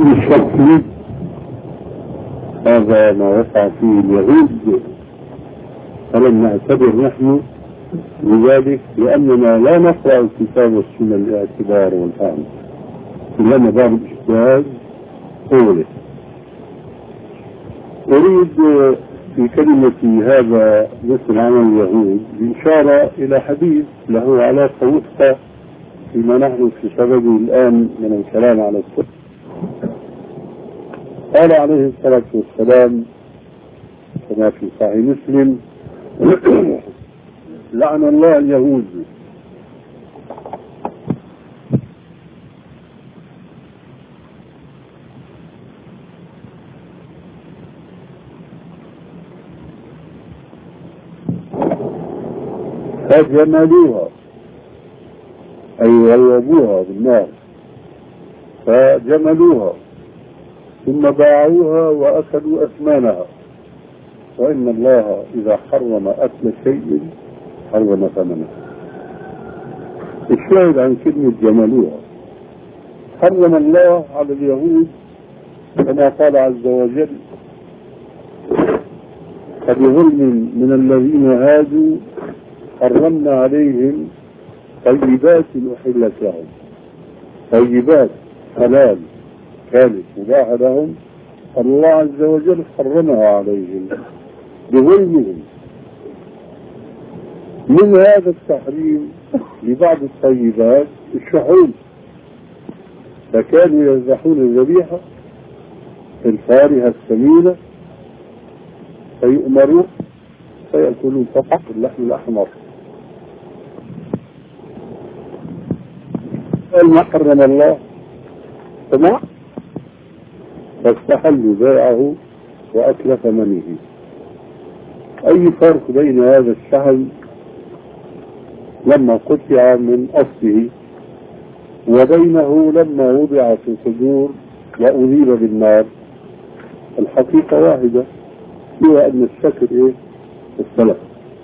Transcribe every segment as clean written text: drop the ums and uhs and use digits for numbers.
بالشكل هذا ما وقع فيه اليهود، فلم نعتبر نحن لذلك لأننا لا نقرأ الكتاب والسنة للاعتبار والفهم، إنما باب الاجتهاد قوله. أريد في كلمتي هذا مثل عمل اليهود بإشارة إلى حديث له علاقة وثقة فيما نحن في صدده الآن من الكلام على الصدق. قال عليه الصلاة والسلام كما في صحيح مسلم: لعن الله اليهود فجملوها، أي غلبوها بالنار، فجملوها ثم باعوها وأكلوا أثمانها، وإن الله إذا حرم أكل شيء حرم ثمنه. الشاهد عن كلمة جملوها، حرم الله على اليهود كما قال عز وجل: فبظلم من الذين هادوا حرمنا عليهم طيبات أحلت لهم. طيبات حلال كانت مباحة لهم، الله عز وجل حرمها عليهم بظلمهم. من هذا التحريم لبعض الطيبات الشحوم، فكانوا يذبحون الذبيحة الفارهة السمينة فيؤمرون فيأكلون فقط اللحم الأحمر. ما حرم الله تمام، فاستحلوا بيعه وأكل ثمنه. أي فرق بين هذا الشحم لما قطع من أصله وبينه لما وضع في صدور وأذيب بالنار؟ الحقيقة واحدة، هي أن الشكل السلف.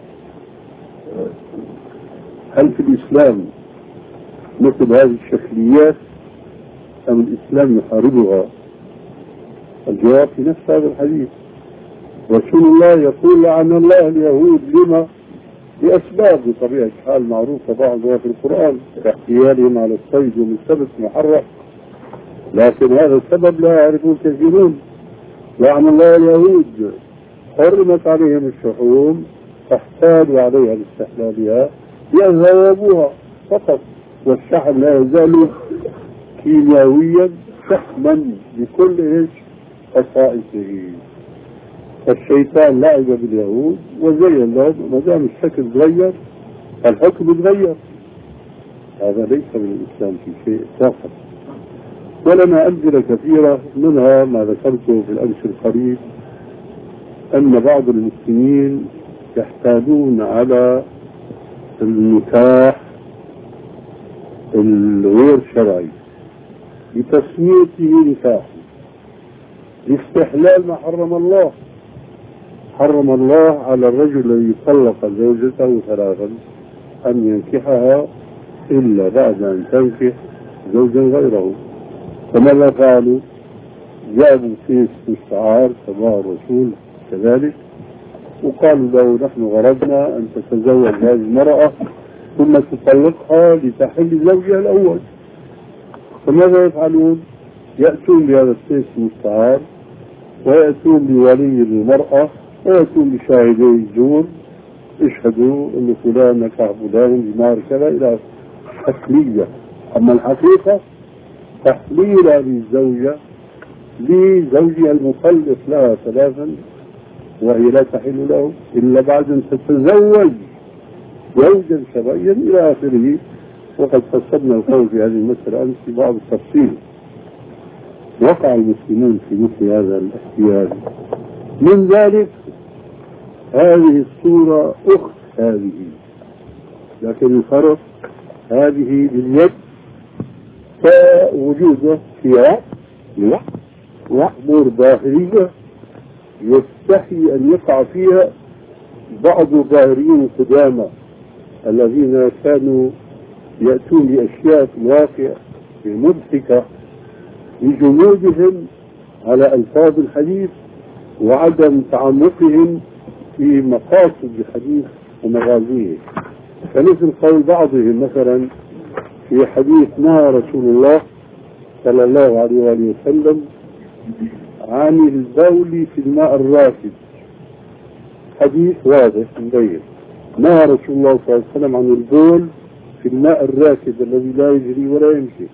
هل في الإسلام مثل هذه الشكليات أم الإسلام يحاربها؟ الجواب في نفس هذا الحديث. رسول الله يقول: لعن الله اليهود. لما؟ لأسباب بطبيعة الحال معروفة بعضها في القرآن كاحتيالهم على الصيد ومن سبت محرم، لكن هذا السبب لا يعرفه الكثيرون. لعن الله اليهود، حرمت عليهم الشحوم فاحتالوا عليها باستحلالها ليذهبوها فقط، والشحم لا يزال كيميائيا شحما بكل خصائصه. الشيطان لعب باليهود وزين لهم، ما دام الشكل تغير الحكم يتغير. هذا ليس من الإسلام في شيء اطلاقا. ولنا أمثلة كثيرة، منها ما ذكرته في الأمس القريب أن بعض المسلمين يحتالون على النكاح الغير شرعي بتسميته نكاح لاستحلال ما حرم الله. حرم الله على الرجل الذي طلق زوجته ثلاثا أن ينكحها إلا بعد أن تنكح زوجا غيره. فماذا فعلوا؟ جابوا كيس مستعار تبع الرسول كذلك وقالوا له: نحن غرضنا أن تتزوج هذه المرأة ثم تطلقها لتحل زوجها الأول. فماذا يفعلون؟ يأتون بهذا الكيس المستعار ويأتون بولي المرأة ويأتون بشاهدي الزور اشهدوا أن فلان نكح فلان بمهر كذا إلى تحلية. أما الحقيقة تحليل هذه الزوجة لزوجها المطلق لها ثلاثا، وهي لا تحل له إلا بعد أن تتزوج زوجا شرعيا إلى آخره. وقد فصلنا القول في هذه المسألة أمس في بعض التفصيل. وقع المسلمون في مثل هذا الاحتيال. من ذلك هذه الصورة أخت هذه، لكن الفرق هذه باليد فوجوده فيها أمور ظاهرية يستحي أن يقع فيها بعض الظاهريين القدامى الذين كانوا يأتون بأشياء في الواقع مضحكة لجمودهم على ألفاظ الحديث وعدم تعمقهم في مقاصد الحديث ومغازيه. فمثل قول بعضهم مثلا في حديث نهى رسول الله صلى الله عليه وآله وسلم عن البول في الماء الراكد، حديث واضح مبين، نهى رسول الله صلى الله عليه وسلم عن البول في الماء الراكد الذي لا يجري ولا يمشي.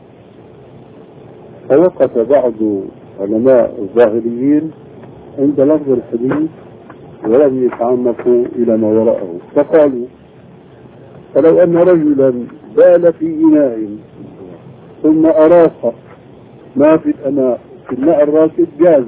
فوقف بعض علماء الظاهريين عند لفظ الحديث ولم يتعمقوا إلى ما وراءه، فقالوا فلو أن رجلا بال في إناء ثم أراق ما في الأناء في الماء الراكد جاز.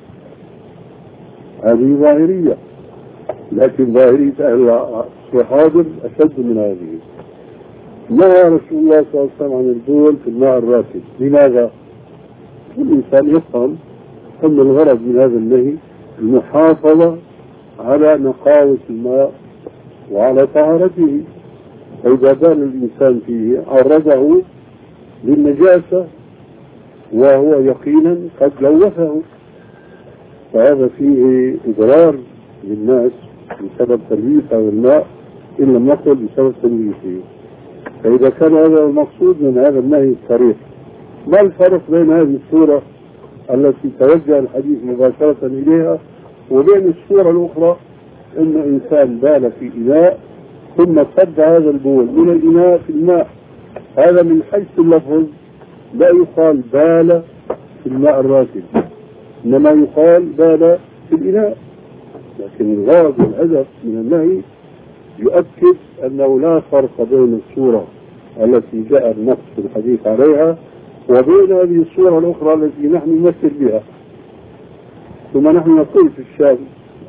هذه ظاهرية، لكن ظاهرية أهل الحاضر أشد من هذه. نهى رسول الله صلى الله عليه وسلم عن البول في الماء الراكد. لماذا؟ كل إنسان يفهم أن الغرض من هذا النهي المحافظة على نقاوة الماء وعلى طهارته، فإذا بال الإنسان فيه عرضه للنجاسة وهو يقينا قد لوثه، فهذا فيه إضرار للناس بسبب تلويث هذا الماء إن لم يقل بسبب تلويثه. فإذا كان هذا المقصود من هذا النهي الصريح، ما الفرق بين هذه الصورة التي توجه الحديث مباشرة إليها وبين الصورة الأخرى أن إنسان بال في إناء ثم صب هذا البول من الإناء في الماء؟ هذا من حيث اللفظ لا يقال بال في الماء الراكد، إنما يقال بال في الإناء. لكن الغرض والهدف من النهي يؤكد أنه لا فرق بين الصورة التي جاء النص في الحديث عليها وبين هذه الصورة الأخرى التي نحن نمثل بها. ثم نحن نقول في الشام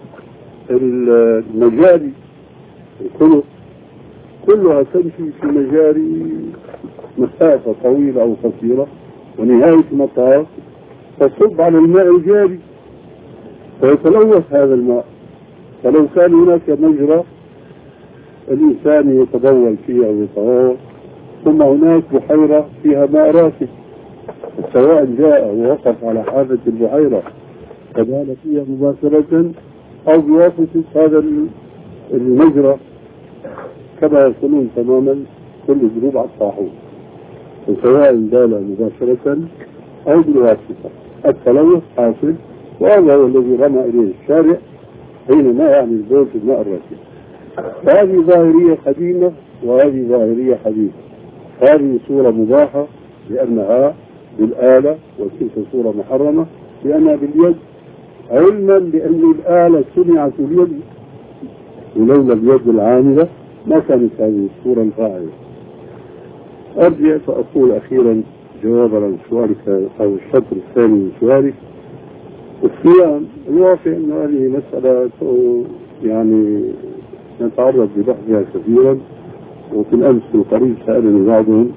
المجاري الكلى كلها تمشي في مجاري مسافة طويلة أو قصيرة، ونهاية المطاف تصب على الماء الجاري فيتلوث هذا الماء. فلو كان هناك مجرى الإنسان يتبول فيه أو يتغوط ثم هناك بحيرة فيها ماء راكد، سواء جاء ووقف على حافة البحيرة فبال فيها مباشرة أو بواسطة هذا المجرى كما يقولون تماما كل ذنوب على الطاحون، سواء بال مباشرة أو بالواسطة التلوث حاصل، وهذا هو الذي رمى إليه الشارع حينما يعني البول في الماء الراكد. فهذه ظاهرية قديمة وهذه ظاهرية حديثة. هذه صورة مباحة لأنها بالآلة، وتلك صورة محرمة لأنها باليد، علما بأن الآلة صنعت باليد، ولولا اليد العاملة ما كانت هذه الصورة الفاعلة. أرجع فأقول أخيرا جوابا عن سؤالك أو الشطر الثاني من سؤالك. الصيام الواقع أن هذه مسألة يعني نتعرض لبحثها كثيرا، وفي الأمس القريب سألني بعضهم،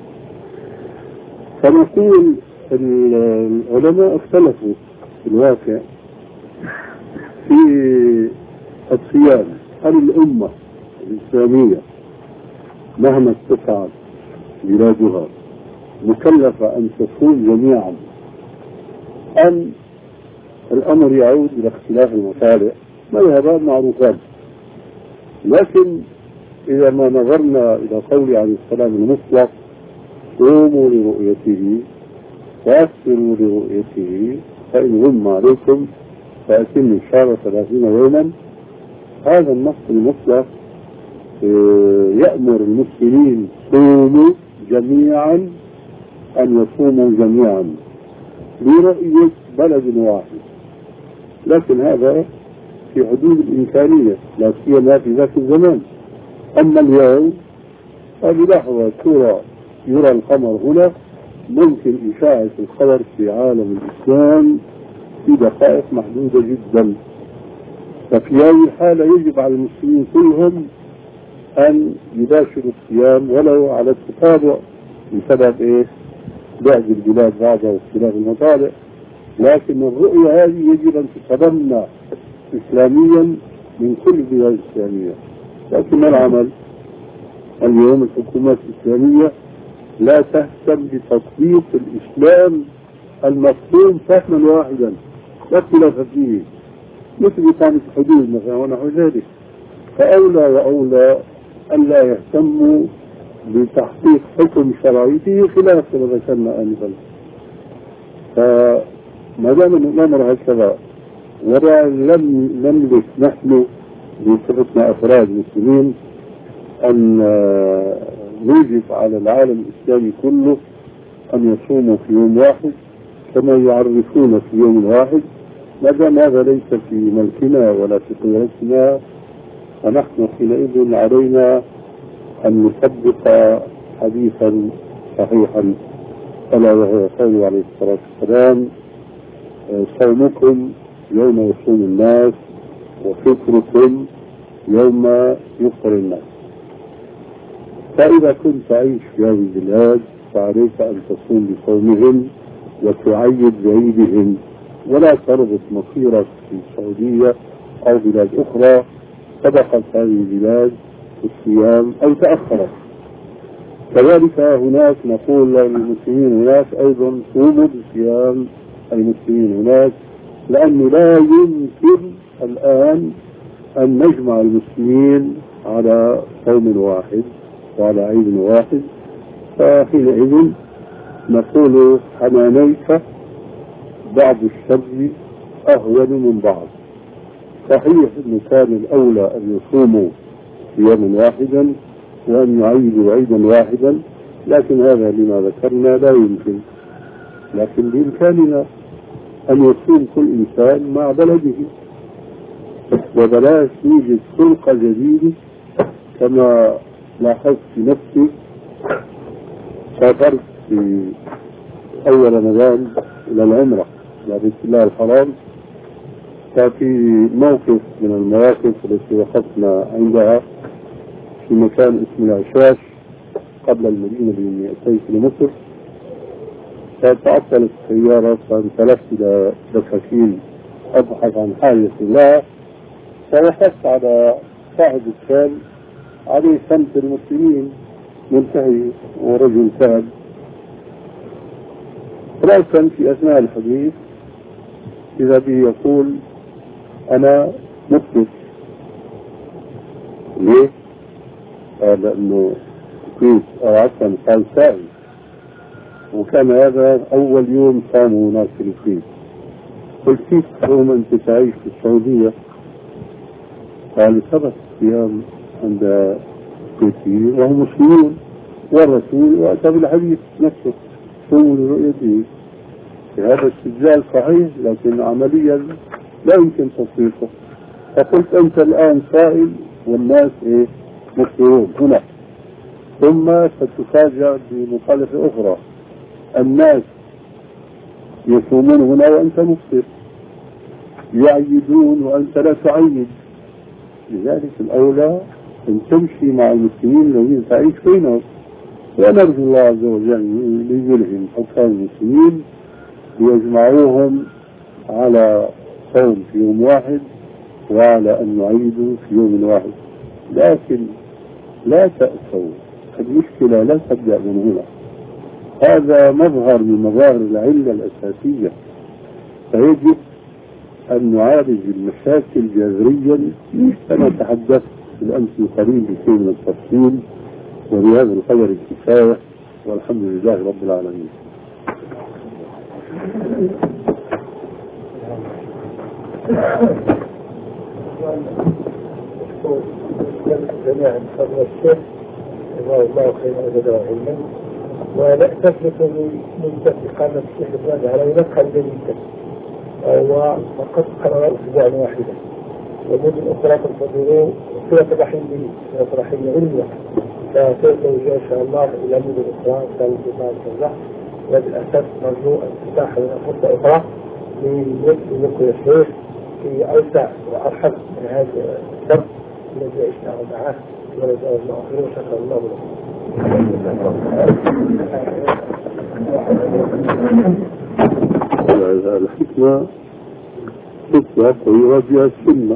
فنقول العلماء اختلفوا في الواقع في الصيام. هل الأمة الإسلامية مهما اتسعت بلادها مكلفة أن تصوم جميعا، أم الأمر يعود إلى اختلاف المطالع؟ مذهبان معروفان، لكن إذا ما نظرنا إلى قول عليه السلام المطلق صوموا لرؤيته وأفطروا لرؤيته فإن غم عليكم فأتموا الشهر 30 يوما، هذا النص المطلق يأمر المسلمين صوموا جميعا أن يصوموا جميعا برؤية بلد واحد، لكن هذا في حدود الإمكانية لا سيما في ذاك الزمان. أما اليوم بلحظة يرى القمر هنا، ممكن إشاعة الخبر في عالم الإسلام في دقائق محدودة جدا. ففي هذه الحالة يجب على المسلمين كلهم أن يباشروا الصيام ولو على التتابع بسبب بعد البلاد بعضها واختلاف المطالع، لكن الرؤية هذه يجب أن تتبنى إسلاميا من كل البلاد الإسلامية. لكن ما العمل؟ اليوم الحكومات الإسلامية لا تهتم بتطبيق الإسلام المفهوم فهما واحدا لا اختلاف فيه، مثل إقامة الحدود مثلا ونحو ذلك. فأولى وأولى ألا يهتموا بتحقيق حكم شرعي فيه خلاف كما ذكرنا آنفا. فما دام الأمر هكذا ولم نملك نحن بصفتنا أفراد مسلمين أن نوجب على العالم الإسلامي كله أن يصوموا في يوم واحد كما يعرفون في يوم واحد، ما دام هذا ليس في ملكنا ولا في قدرتنا، فنحن حينئذ علينا أن نطبق حديثا صحيحا ألا وهو قوله عليه الصلاة والسلام: صومكم يوم يصوم الناس وفطركم يوم يفطر الناس. فإذا كنت تعيش في هذه البلاد فعليك أن تصوم بصومهم وتعيد بعيدهم، ولا تربط مصيرك في السعودية أو بلاد أخرى سبقت هذه البلاد في الصيام أو تأخرت. كذلك هناك نقول للمسلمين هناك أيضا صوموا بصيام المسلمين هناك، لأنه لا يمكن الآن أن نجمع المسلمين على صوم واحد وعلى عيد واحد. فحينئذ نقول حماميك بعض الشر أهون من بعض. صحيح أنه كان الأولى أن يصوموا يوما واحدا وأن يعيدوا عيدا واحدا، لكن هذا لما ذكرنا لا يمكن. لكن بإمكاننا أن يصوم كل إنسان مع بلده، وبلاش يوجد خلقة جديدة. كما لاحظت في نفسي سافرت في أول رمضان إلى العمرة إلى بيت الله الحرام، ففي موقف من المواقف التي وقفنا عندها في مكان اسمه العشاش قبل المدينة ب200 كيلومتر، فتعطلت السيارة فانطلقت إلى دكاكين أبحث عن حاجة الله، فوقفت على صاحب الدكان عليه سمت المسلمين منتهي ورجل شاب، رأسا في أثناء الحديث إذا به يقول: أنا مفلس. ليه؟ قال لأنه كويس أو عفوا قال سائل، وكان هذا أول يوم صاموا هناك في الكويت. قلت: كيف تقوم أنت تعيش في السعودية؟ قال: سبق صيام عند الكويتيين وهم مسلمون، والرسول وأتى بالحديث نفسه صوموا لرؤيته. هذا استدلال صحيح لكن عمليا لا يمكن تصديقه. فقلت: أنت الآن سائل والناس مفطرون هنا، ثم ستفاجأ بمخالفة أخرى، الناس يصومون هنا وأنت مفطر، يعيدون وأنت لا تعيد. لذلك الأولى أن تمشي مع المسلمين الذين تعيش بينهم، ونرجو الله عز وجل ليلهم حكام المسلمين ليجمعوهم على صوم في يوم واحد وعلى أن يعيدوا في يوم واحد. لكن لا تأسوا، المشكلة لا تبدأ من هنا، هذا مظهر من مظاهر العلة الأساسية، فيجب أن نعالج المشاكل جذريا. أنا تحدثت بالأمس القريب بشيء من التفصيل، وبهذا القدر الكفاية، والحمد لله رب العالمين. جميعا فضل الشيخ جزاه الله خيرا وجزاه علما، ولا تفلت من إقامة الشيخ إبراهيم على نفخا جديدة، وقد قرر أسبوعا واحدا، وجود الأخرى تنتظروا صلة رحم علمية، فتزوج إن شاء الله إلى مدن أخرى كانت بمعنى الله. وللأسف نرجو أن تتاح لنا فرصة أخرى لنقل الشيخ في أوسع وأرحب من هذا الدرس الذي عشناه معه، ونجعل الله خير وشكر الله له. الحكمة تتبع تغيير بها السنة،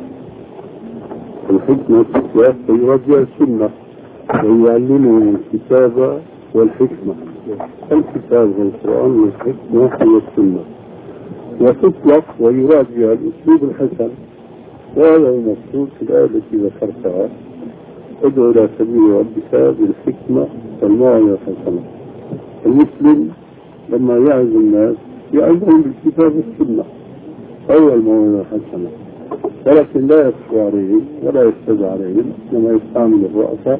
الحكمة تتبع تغيير بها السنة، ويعلمه الكتابة والحكمة. الكتاب والقرآن والحكمة هي السنة، وتطلق ويراد بها الأسلوب الحسن، وهذا المقصود في الآية التي ذكرتها: ادعو إلى سبيل ربك بالحكمة والموعظة الحسنة. المسلم لما يعظ الناس يعظهم بالكتاب والسنة أو الموعظة الحسنة، ولكن لا يخشى عليهم ولا يستدعى عليهم، لما يستعمل الرأفة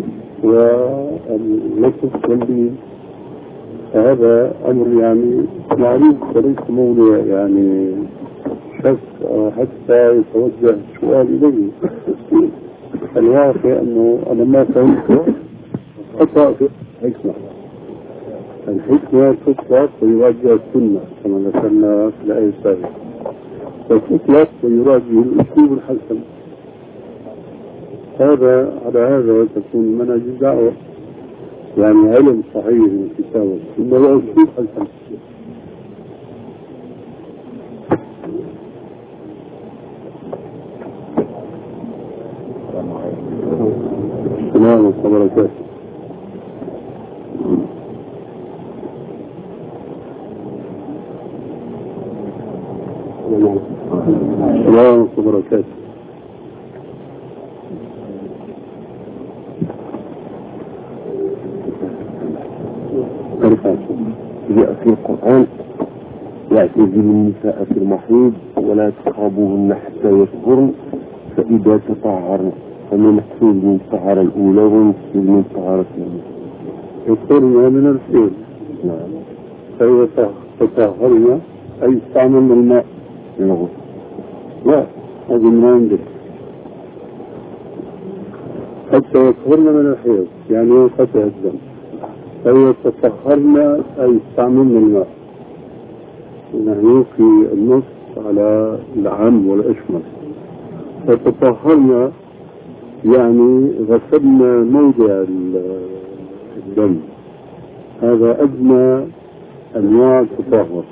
واللطف واللين. فهذا أمر يعني معروف وليس موضوع يعني شك حتى يتوجه السؤال إليه. الواقع أنه أنا ما فهمته خطأ في الحكمة. الحكمة تطلق ويراد بها السنة كما ذكرنا في الآية السابقة، وتطلق ويراد به الأسلوب الحسن. هذا على هذا تكون منهج الدعوة، يعني علم صحيح من الكتاب والسنة وأسلوب حسن. السلام عليكم ورحمة الله وبركاته. السلام عليكم وبركاته. جاء في القرآن: يعتزل النساء في المحيض ولا تقربوهن حتى يطهرن فإذا تطهرن فمن يحصل من الطهارة الأولى ويحصل من الطهارة الثانية. يطهرن من الحيض. نعم. فإذا تطهرن أي استعمل الماء للغسل. لا، هذه من عندك. حتى يطهرن من الحيض يعني ينقطع الدم. فإذا تطهرن أي استعملنا الماء. نحن في النص على العام والأشمل. فتطهرنا يعني غسلنا موضع الدم، هذا أدنى أنواع التطهر.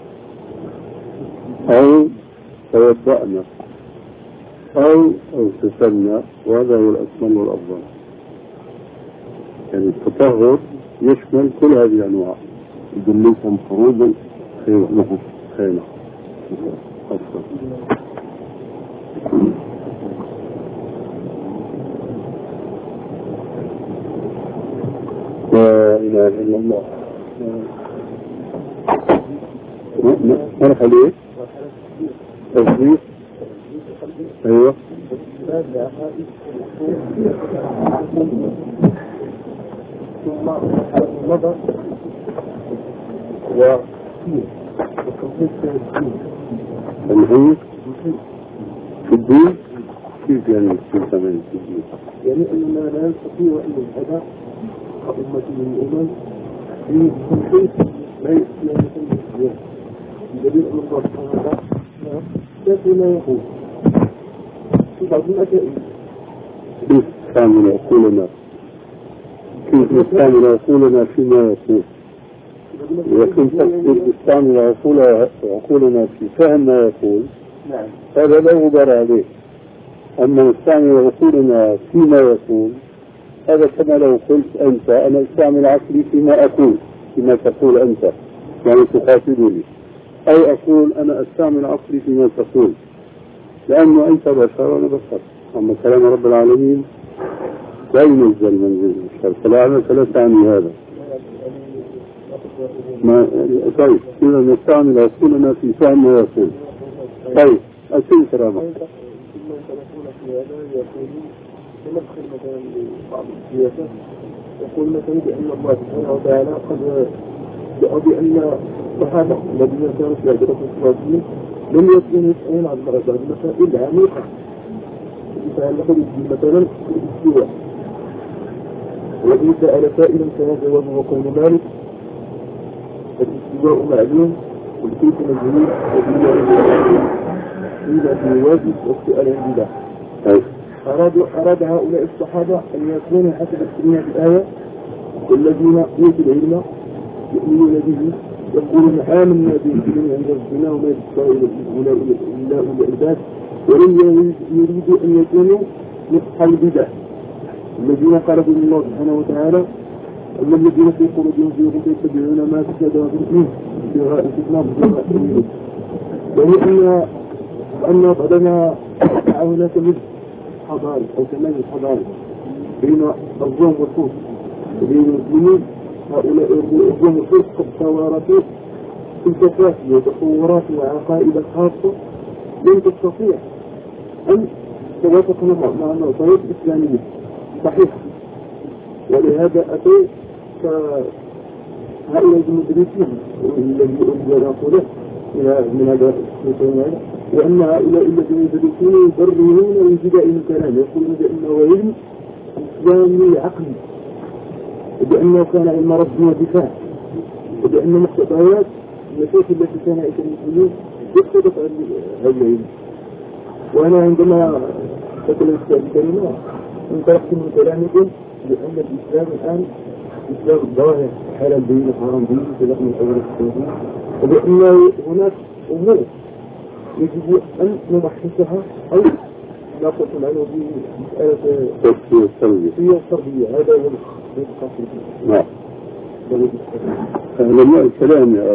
أو توضأنا أو اغتسلنا، وهذا هو الأكمل والأفضل. يعني التطهر يشمل كل هذه الأنواع. إذا ليس مفروضا خير أفضل. لا إله إلا الله. مرحبا ليه؟ تصديق. أيوة. مضى الحين في الدين كيف يعني في الزمن في الدين؟ يعني أننا لا نستطيع أن نذهب كأمة من الأمم في تنفيذ ما يسمى بالتنفيذ بدليل أن الله سبحانه وتعالى كيف لا يقول في بعض الأشياء كيف نستعمل عقولنا؟ كيف نستعمل عقولنا فيما يقول؟ إذا كنت تقصد نستعمل عقولنا في فهم ما يقول هذا لا غبار عليه. أما نستعمل عقولنا فيما يقول هذا كما لو قلت أنت أنا أستعمل عقلي فيما أقول، فيما تقول أنت يعني تقاتلني، أو أقول أنا أستعمل عقلي فيما تقول، لأنه أنت بشر وأنا بشر. أما كلام رب العالمين لا ينزل منزل البشر، فلا تعني هذا. طيب إذا نستعمل عقولنا في فهم ما يقول. طيب أسئلة كرامة. ندخل مثلا لبعض السياسة يقول مثلا بأن الله سبحانه وتعالى قد جاء بأن الصحابة الذين كانوا في عهد الرسول صلى الله عليه وسلم لم يكونوا يسألون عن بعض المسائل عميقة يتعلق مثلا بالاستواء، وإن سأل سائلا كان جوابه قول مالك الاستواء معلوم والكيف مجهول وبالله في واجب والسؤال عند الله. أراد هؤلاء الصحابة أن يكونوا حسب السنة الآية والذين أوتوا العلم يؤمنون به يقولون آمنا به عند ربنا وما يذكر إلا أولي الألباب، ولم يريدوا أن يكونوا نصح البدع الذين قربوا من الله سبحانه وتعالى أما الذين في قلوبهم زيغ يتبعون ما تشابه منه ابتغاء الفتنة وهي أن بعدما هناك مثل حضاري أو تميز حضاري بين الروم والفرس وبين المسلمين. هؤلاء الروم والفرس قد توارثوا تلك وتصورات وعقائد خاصة لن تستطيع أن توافق مع المعطيات الإسلامية صحيحة، ولهذا أتوا هؤلاء المدرسين الذي أريد أقوله من هذا المتنوع، وأن هؤلاء الذين يدرسون يبررون من بدائل الكلام، يقولون بأنه علم إسلامي عقلي، وبأنه كان علم ربي ودفاع، وبأن مقتضيات المشاكل التي كان يعيشها المسلمين يقتضت هذا العلم. وأنا عندما أتكلم في هذه الكلمة انطلقت من كلامكم بأن الإسلام الآن إسلام ظاهر حالا بين حرام بين سلاح من أول السعودية، وبأن هناك أمور يجب أن نبحثها أو نقص عنه في مسألة التربية التربية. هذا هو القصد. نعم. علماء الكلام يا أخي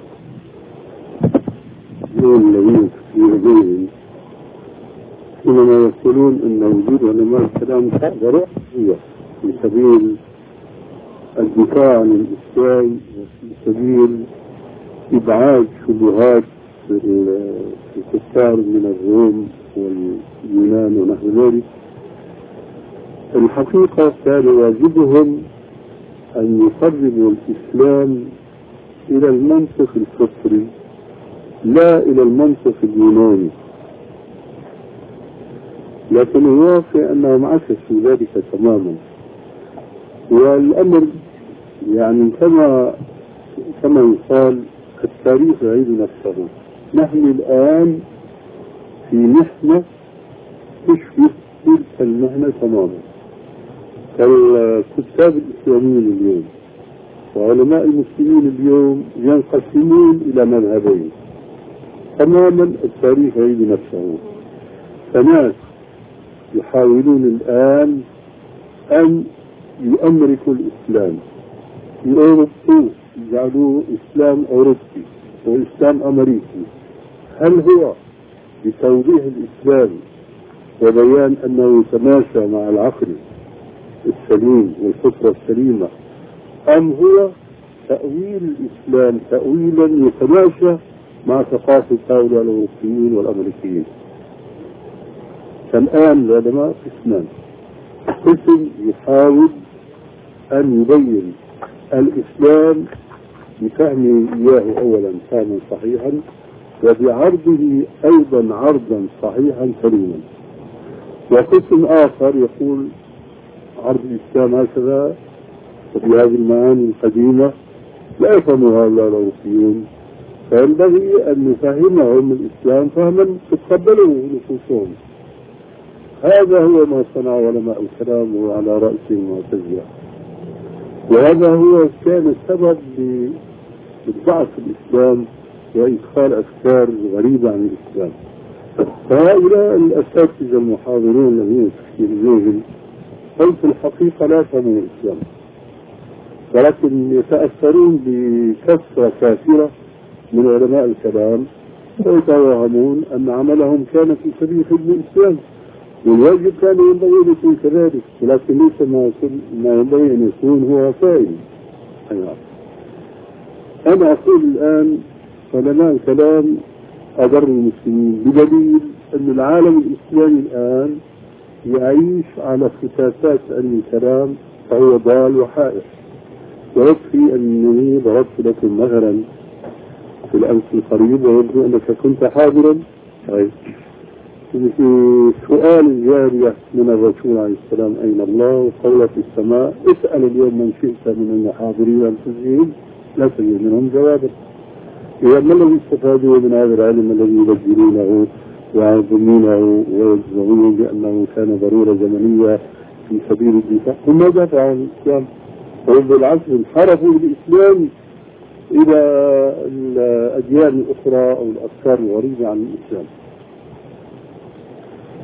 الذين يريدون حينما يقولون أن وجود علماء الكلام ضروري في سبيل الدفاع عن الإسلام وفي سبيل إبعاد شبهات الكفار من الروم واليونان ونحو ذلك. الحقيقة كان واجبهم أن يقربوا الإسلام إلى المنطق الفطري لا إلى المنطق اليوناني، لكن الواقع أنهم عكسوا ذلك تماما. والأمر يعني كما يقال التاريخ يعيد نفسه. نحن الآن في محنة تشبه تلك المحنة تماما، كالكتاب الإسلاميين اليوم وعلماء المسلمين اليوم ينقسمون إلى مذهبين تماما. التاريخ يعيد نفسه. فناس يحاولون الآن أن يؤمركوا الإسلام، يأوروبوه، يجعلوه إسلام أوروبي وإسلام أمريكي. هل هو بتوضيح الإسلام وبيان أنه يتماشى مع العقل السليم والفطرة السليمة، أم هو تأويل الإسلام تأويلا يتماشى مع ثقافة هؤلاء الأوروبيين والأمريكيين؟ فالآن العلماء قسمان. قسم يحاول أن يبين الإسلام بفهم إياه أولا فهما صحيحا، وبعرضه أيضا عرضا صحيحا سليما. وقسم آخر يقول عرض الإسلام هكذا وبهذه المعاني القديمة لا يفهمها هؤلاء الأوروبيون، فينبغي أن نفهمهم الإسلام فهما تتقبله نفوسهم. هذا هو ما صنع علماء الكلام وعلى رأس المعتزلة، وهذا هو كان السبب لضعف الإسلام وإدخال أفكار غريبة عن الإسلام. فهؤلاء الأساتذة المحاضرون الذين تفكيرون هم في الحقيقة لا يفهمون الإسلام، ولكن يتأثرون بكثرة كافرة من علماء الكلام ويتوهمون أن عملهم كان في سبيل خدمة الإسلام، والواجب كان ينبغي أن يكون كذلك، ولكن ليس ما ينبغي أن يكون هو فاعل. أنا أقول الآن علماء الكلام أضر المسلمين، بدليل أن العالم الإسلامي الآن يعيش على فتاتات علم الكلام فهو ضال وحائر. ويكفي أنني ضربت لكم مثلا في الأمس القريب ويبدو أنك كنت حاضرا في سؤال الجارية من الرسول عليه السلام أين الله؟ وقول في السماء. اسأل اليوم من شئت من الحاضرين أنفسهم لا تجد منهم جوابا. إذا ما الذي استفادوا من هذا العلم الذي يبجلونه ويعظمونه ويجزعون بأنه كان ضرورة زمنية في سبيل الدفاع؟ هم ماذا فعلوا الإسلام؟ وهم بالعكس انحرفوا بالإسلام إلى الأديان الأخرى أو الأفكار الغريبة عن الإسلام.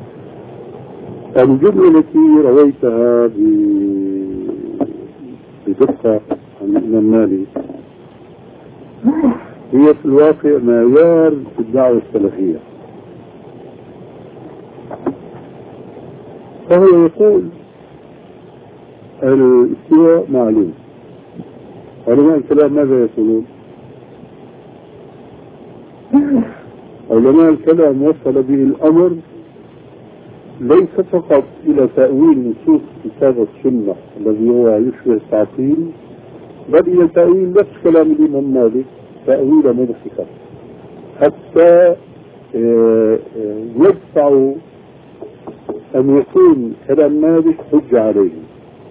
الجملة التي رويتها بدقة عن الإمام مالك هي في الواقع معيار في الدعوة السلفية. فهو يقول الاستواء معلوم. علماء الكلام ماذا يقولون؟ علماء الكلام وصل به الأمر ليس فقط إلى تأويل نصوص كتاب السنة الذي هو يشبه التعطيل، بل إلى تأويل نفس كلام الإمام مالك تأويل مضحكا حتى يدفع أن يكون كلام مالك حجة عليهم.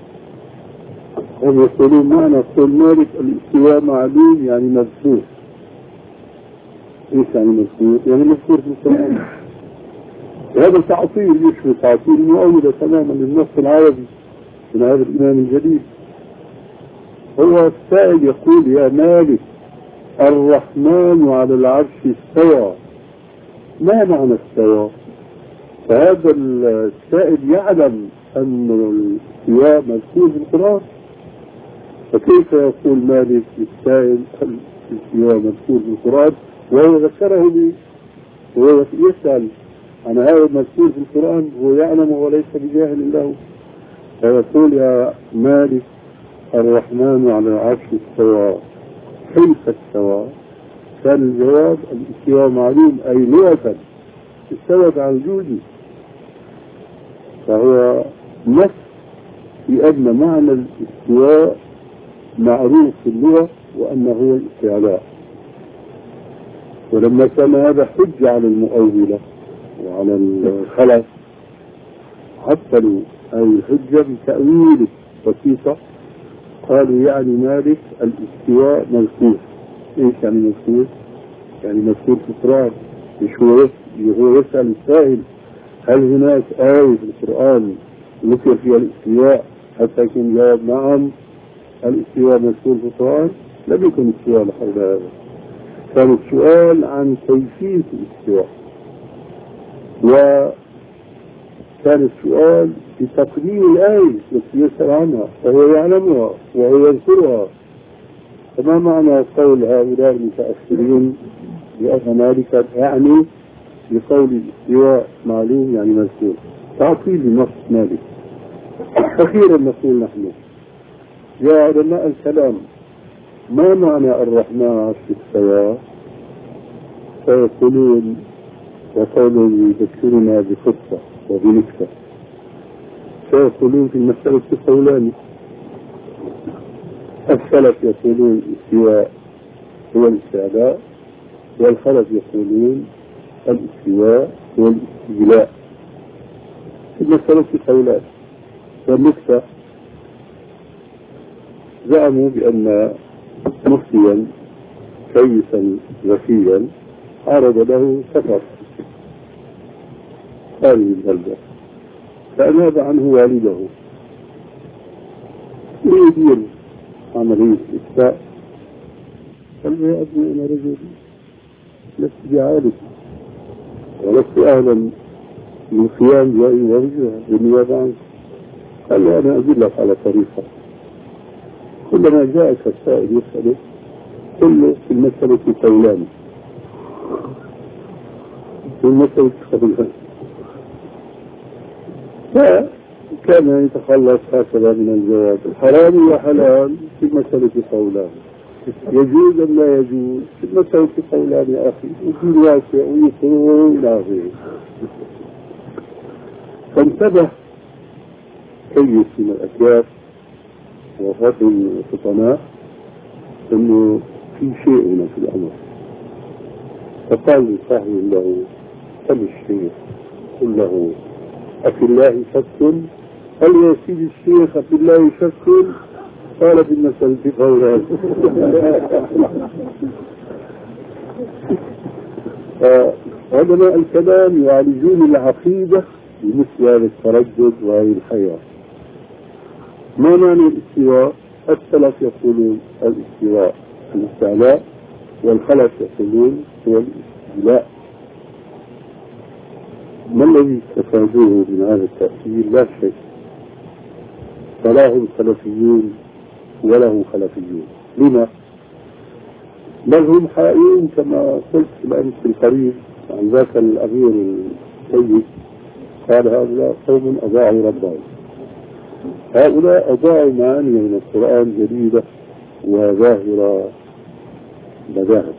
هم يقولون معنى قول مالك الاستواء معلوم يعني مذكور. ايش يعني مذكور؟ يعني مذكور في القرآن. هذا تعطيل يشبه تعطيل مؤولة تماما للنص العربي من هذا الإمام الجديد. هو السائل يقول يا مالك الرحمن على العرش استوى، ما معنى استوى؟ فهذا السائل يعلم أن الاستواء مذكور في القرآن، فكيف يقول مالك للسائل الاستواء مذكور في القرآن وهو ذكره لي وهو يسأل عن هذا المذكور في القرآن هو يعلم وليس بجاهل له؟ فيقول يا مالك الرحمن على العرش استوى، كيف استوى؟ كان الجواب الاستواء معلوم أي لغة استوت عن وجوده. فهو نفس في أن معنى الاستواء معروف في اللغة وأنه هو الاستعلاء. ولما كان هذا حجة على المؤولة وعلى الخلف عطلوا هذه الحجة بتأويل بسيطة، قالوا يعني مالك الاستواء مذكور. ايش يعني مذكور؟ يعني مذكور في القرآن. مش هو يسأل السائل هل هناك آية في القرآن ذكر فيها الاستواء حتى يكون جواب نعم الاستواء مذكور في القرآن؟ لم يكن السؤال حول هذا، كان السؤال عن كيفية الاستواء، وكان السؤال في تقديم الآية التي يسأل عنها وهو يعلمها وهو يذكرها. فما معنى قول هؤلاء المتأخرين بأن مالك يعني بقول الاستواء معلوم يعني مذكور؟ تعطيل لنص مالك. أخيرا نقول نحن يا علماء الكلام ما معنى الرحمن على استوى؟ فيقولون وقولوا يذكرنا بقصة وبنكتة، فيقولون في المسألة قولان. السلف يقولون الاستواء هو الاستعلاء، والخلف يقولون الاستواء هو الاستجلاء. في المسألة قولان. والنكتة زعموا بأن مفتيا كيسا ذكيا عرض له سفر خارج البلدة فأناب عنه والده يدير عملية إفتاء، قال له يا ابني أنا رجل لست بعالم ولست أهلا من قيام جائي ورجها بالنيابة عنك. قال له أنا أدلك على طريقة، كلما جاءك السائل يسأله كله في المسألة قولان، في المسألة قولان. فكان يتخلص هكذا من الجواب الحرام وحلال في المسألة قولان، يجوز أم لا يجوز في المسألة قولان يا أخي، وفي واسع ويقول إلى آخره. فانتبه كيس من الأكياس وفاطم الفطناء انه في شيء هنا في الامر، فقال لصاحب له قل الشيخ قل له افي الله شك؟ قال يا سيدي الشيخ افي الله شك؟ قال في المسألة قولان. علماء الكلام يعالجون العقيدة بمثل هذا التردد وهذه الحيرة. ما معنى الاستواء؟ السلف يقولون الاستواء الاستعلاء، والخلف يقولون هو الاستجلاء. ما الذي استفادوه من هذا التأثير؟ لا شيء. صلاح السلفيون وله خلفيون. لما؟ بل هم حائرون كما قلت الأمس القريب عن ذاك الأمير السيد، قال هؤلاء قوم أضاعوا ربهم. هؤلاء أضاعوا معاني من القرآن جديدة وظاهرة بداهة.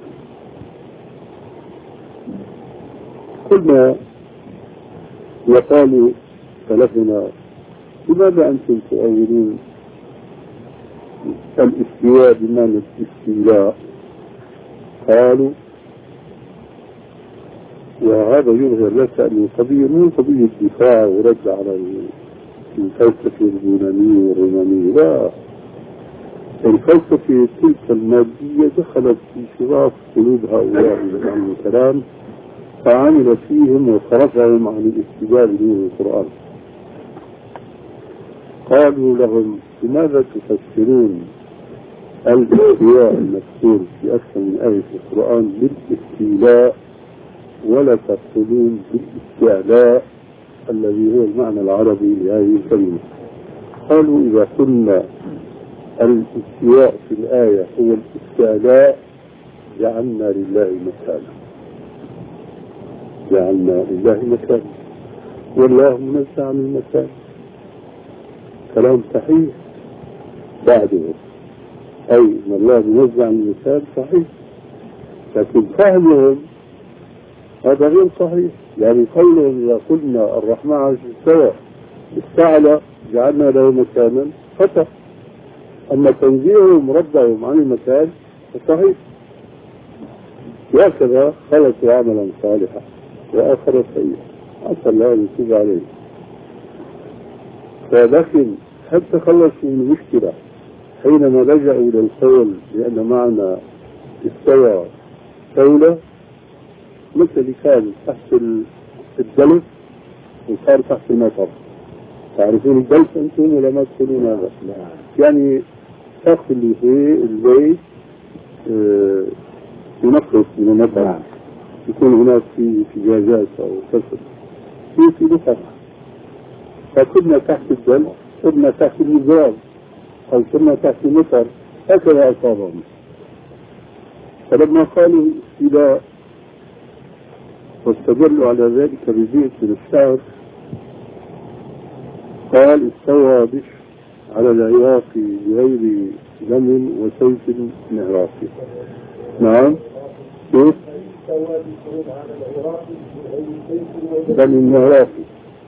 قلنا وقالوا سلفنا لماذا أنتم تؤولون الاستواء بمعنى الاستيلاء؟ قالوا وهذا يظهر لك أن القضية مو قضية دفاع ورد على الفلسفة اليونانية والرومانية، لا، الفلسفة تلك المادية دخلت في شراف قلوب هؤلاء عن الكلام فعمل فيهم وصرفهم عن الاستدلال من القرآن. قالوا لهم لماذا تفسرون الاستواء المذكور في أكثر من آية في القرآن بالاستيلاء ولا تقولون بالاستعلاء الذي هو المعنى العربي لهذه الكلمة؟ قالوا إذا قلنا الاستواء في الآية هو الاستعلاء جعلنا لله مكانا، جعلنا لله مكانا والله منزه عن المكان. كلام صحيح بعده، أي إن الله منزه عن المكان صحيح، لكن فهمهم هذا غير صحيح. يعني قولهم إذا قلنا الرحمن عز استوى استعلى جعلنا له مكانا خطأ، أما تنزيههم ربهم عن المكان صحيح. وهكذا خلقوا عملا صالحا وآخر سيئا عسى الله أن يتوب عليه. ولكن هل تخلصوا من المشكلة حينما لجأوا إلى القول لأن معنى استوى دولة مثل اللي كان تحت الدلف وصار تحت المطر؟ تعرفون الدلف أنتم ولا ما تقولون هذا؟ يعني تأخذ اللي في البيت ينقص من المطر، يكون هناك في جازات أو كسر في نقص، فكنا تحت الدلف كنا تحت المزراب أو كنا تحت المطر، هكذا أصابهم. فلما قالوا إذا واستدلوا على ذلك ببيت من الشعر قال استوى بشر على العراق بغير دم وسيف مهراقي. نعم كيف؟ استوى بشر على العراق بغير سيف دم مهراقي.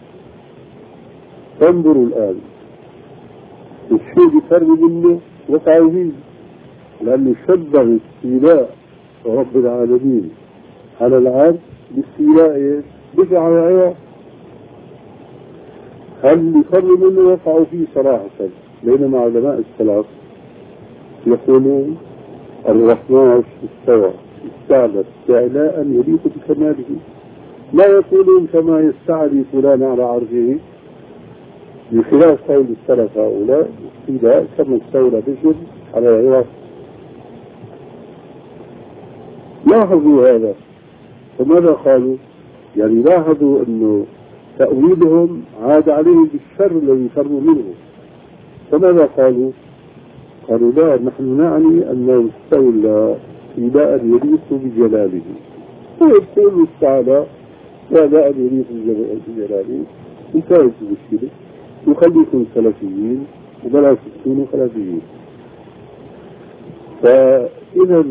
فانظروا الآن الشيء بفرق منه وقعوا فيه، لأنه شبه استيلاء رب العالمين على العرش باستيلاء بشر على العراق. هل يفرق منه وقعوا فيه صراحة، بينما علماء السلف يقولون الرحمن استوى استعلى استعلاء يليق بكماله، لا يقولون كما يستعلي فلان على عرشه، بخلاف قول السلف هؤلاء استيلاء كما استولى بشر على العراق. لاحظوا هذا، فماذا قالوا؟ يعني لاحظوا أنه تأويلهم عاد عليهم بالشر الذي فروا منه. فماذا قالوا؟ قالوا لا، نحن نعني أنه استولى استيلاء يليق بجلاله، ويقول تعالى لا يليق بجلاله، انتهت المشكلة، يخليكم سلفيين وبلا تكونوا خلفيين. فإذا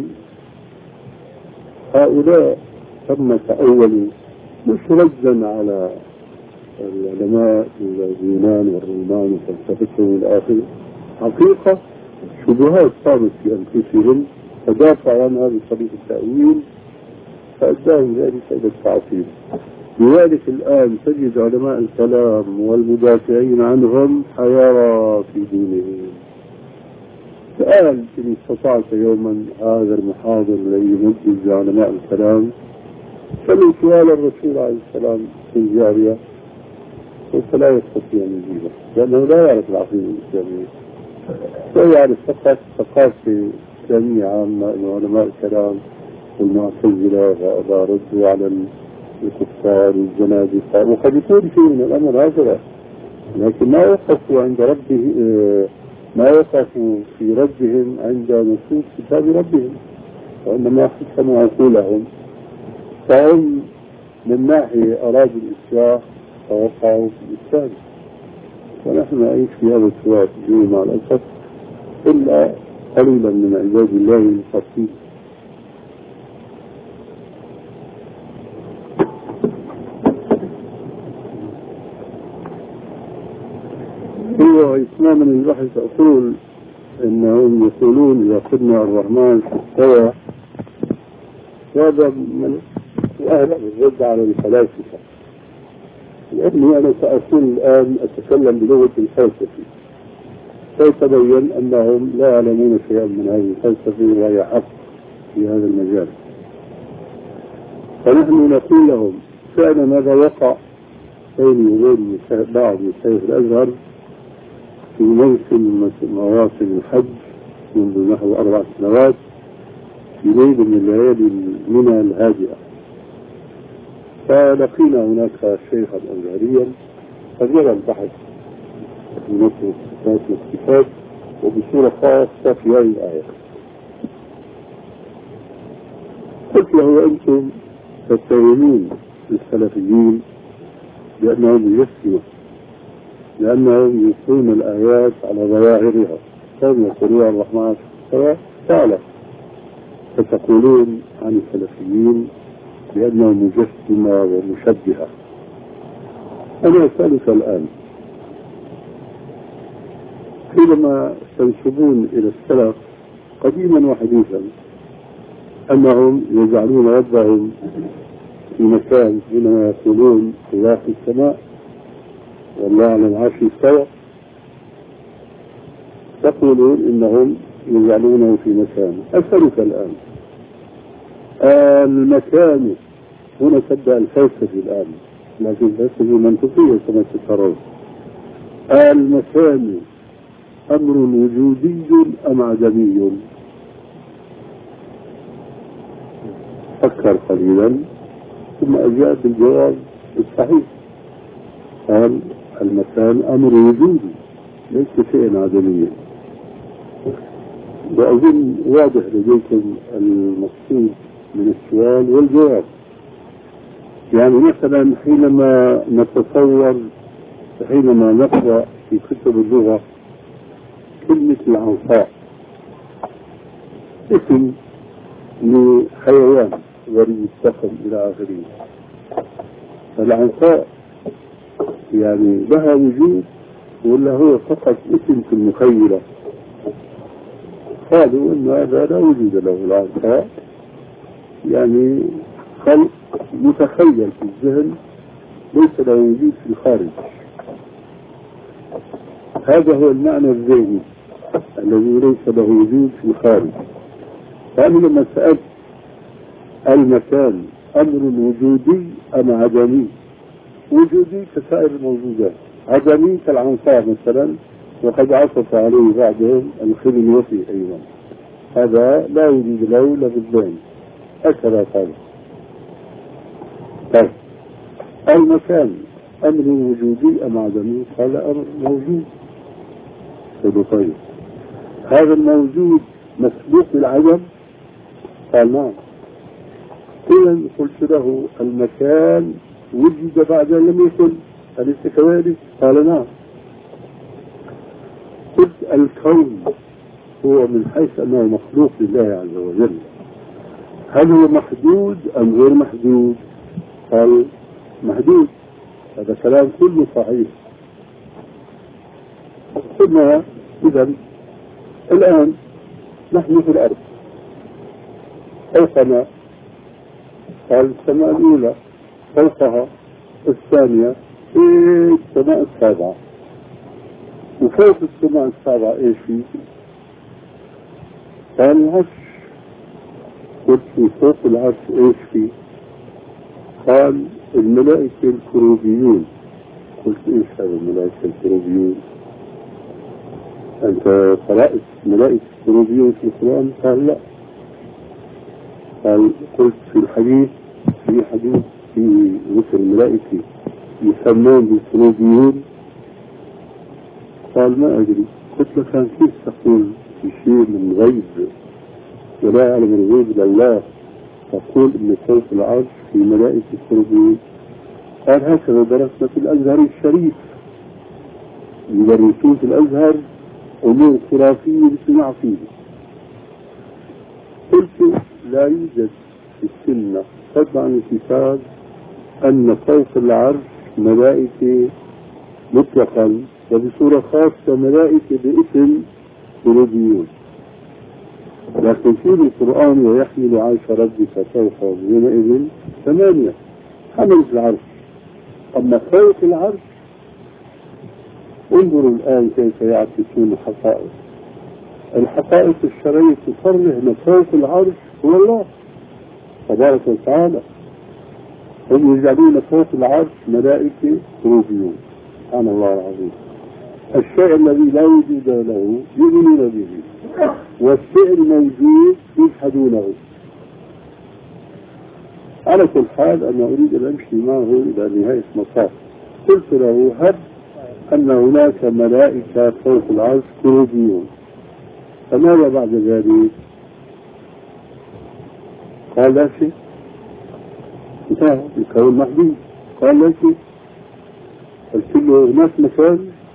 هؤلاء ثم تأولوا مش ردا على العلماء اليونان والرومان وفلسفتهم الآخر، حقيقة شبهات صارت في أنفسهم فدافعوا عنها بطريقة التأويل فأداهم ذلك إلى التعطيل. لذلك الآن تجد علماء الكلام والمدافعين عنهم حيارى في دينهم. سأل إن استطعت يوما هذا المحاضر الذي يمجد علماء الكلام سألوا سؤال الرسول عليه السلام في الجارية فلا يستطيع أن يجيبه لأنه لا يعرف العقيدة الإسلامية، لا يعرف فقط ثقافة إسلامية عامة أن علماء الكلام والمعتزلة ردوا على الكفار والزنادقة، وقد يكون شيء من الأمر هكذا، لكن ما وقفوا عند ربه ما يقفوا في ردهم عند نصوص كتاب ربهم، وإنما حكموا عقولهم، فهم من ناحية أرادوا الإصلاح فوقعوا في الإفساد. ونحن نعيش في هذا السواد مع الأسف إلا قليلا من عباد الله المخلصين. هو إتماما البحث أقول إنهم يقولون إذا قلنا الرحمن استوى، هذا من أهل الرد على الفلاسفة، لأني أنا سأقول الآن أتكلم بلغة الفلسفة، سيتبين أنهم لا يعلمون شيئا من هذه الفلسفة وهي حق في هذا المجال. فنحن نقول لهم فعلا هذا وقع بيني وبين بعض مشايخ الأزهر في موسم مواسم الحج منذ نحو 4 سنوات في ليلة من الليالي منى الهادئة، فلقينا هناك شيخا أزهريا فجرى البحث في نصر الصفات والصفات وبصورة خاصة في هذه الآية. قلت له أنتم تتهمون السلفيين بأنهم يجسموا، لأنهم يلقون الآيات على ظواهرها، كما يقولون الرحمن تعالى، فتقولون عن السلفيين بأنهم مجسمة ومشبهة. أنا أسألك الآن، حينما تنسبون إلى السلف قديما وحديثا أنهم يجعلون ربهم في مكان حينما يقولون الله في السماء والله على العرش استوى، تقولون إنهم يجعلونه في مكان. أسألك الآن، المكان هنا تبدأ الفلسفة الآن، لكن الفلسفة منطقية كما ترون. المكان أمر وجودي أم عدمي؟ فكر قليلا ثم أجاب بالجواب الصحيح. قال المكان أمر وجودي ليس شيئا عدميا. وأظن واضح لديكم المقصود من السؤال والجواب. يعني مثلا حينما نتصور، حينما نقرأ في كتب اللغة كلمة العنقاء اسم لحيوان غريب ضخم إلى آخره، العنقاء يعني لها وجود ولا هو فقط اسم في المخيلة؟ قالوا أن هذا لا وجود له. العنقاء يعني خلق متخيل في الذهن ليس له وجود في الخارج. هذا هو المعنى الذهني الذي ليس له وجود في الخارج. فأنا لما سألت المكان أمر وجودي أم عدمي؟ وجودي كسائر الموجودات، عدمي كالعنقاء مثلا، وقد عطف عليه بعضهم الخليوفي أيضا، هذا لا وجود له لا بالذهن، هكذا قال. طيب المكان أمر وجودي أم عدمي؟ قال أمر موجود. طيب هذا الموجود مسبوق بالعدم؟ قال نعم. إذا قلت له المكان وجد بعد أن لم يكن، أليس كذلك؟ قال نعم. قلت الكون هو من حيث أنه مخلوق لله عز وجل، هل هو محدود أم غير محدود؟ قال محدود. هذا كلام كله صحيح. قلنا إذا الآن نحن في الأرض، فوقنا قال السماء الأولى، فوقها الثانية، السماء السابعة، وفوق السماء السابعة ايش في؟ قال العرش. قلت في فوق العرش ايش في؟ قال الملائكة الكروبيون. قلت ايش هذا الملائكة الكروبيون؟ انت قرأت ملائكة الكروبيون في القرآن؟ قال لا. قال قلت في الحديث، في حديث في ذكر الملائكة يسمون بالكروبيون؟ قال ما أدري. قلت له كان كيف تقول في شيء من غيب ولا يعلم الغيب إلا الله تقول إن فوق العرش في ملائكة الكروبين؟ قال هكذا درسنا في الأزهر الشريف، يدرسون في الأزهر أمور خرافية بسمع فيه. قلت لا يوجد في السنة طبعا الكتاب أن فوق العرش ملائكة مطلقا وبصورة خاصة ملائكة باسم كروبيون، لكن في القرآن ويحمل عرش ربك فوقه يومئذ 8 حملة العرش. أما فوق العرش انظروا الآن كيف يعكسون الحقائق. الحقائق الشرعية تصرح أن فوق العرش هو الله تبارك وتعالى، هم يجعلون فوق العرش ملائكة كروبيون. سبحان الله العظيم. الشيء الذي لا وجود له يؤمنون به، والشيء الموجود يجحدونه. على كل حال أنا أريد أن أمشي معه إلى نهاية مطاف. قلت له هب أن هناك ملائكة فوق العرش كروبيون، فماذا بعد ذلك؟ قال لا شيء، انتهى الكون محدود. قال لا شيء. قلت له هناك مكان،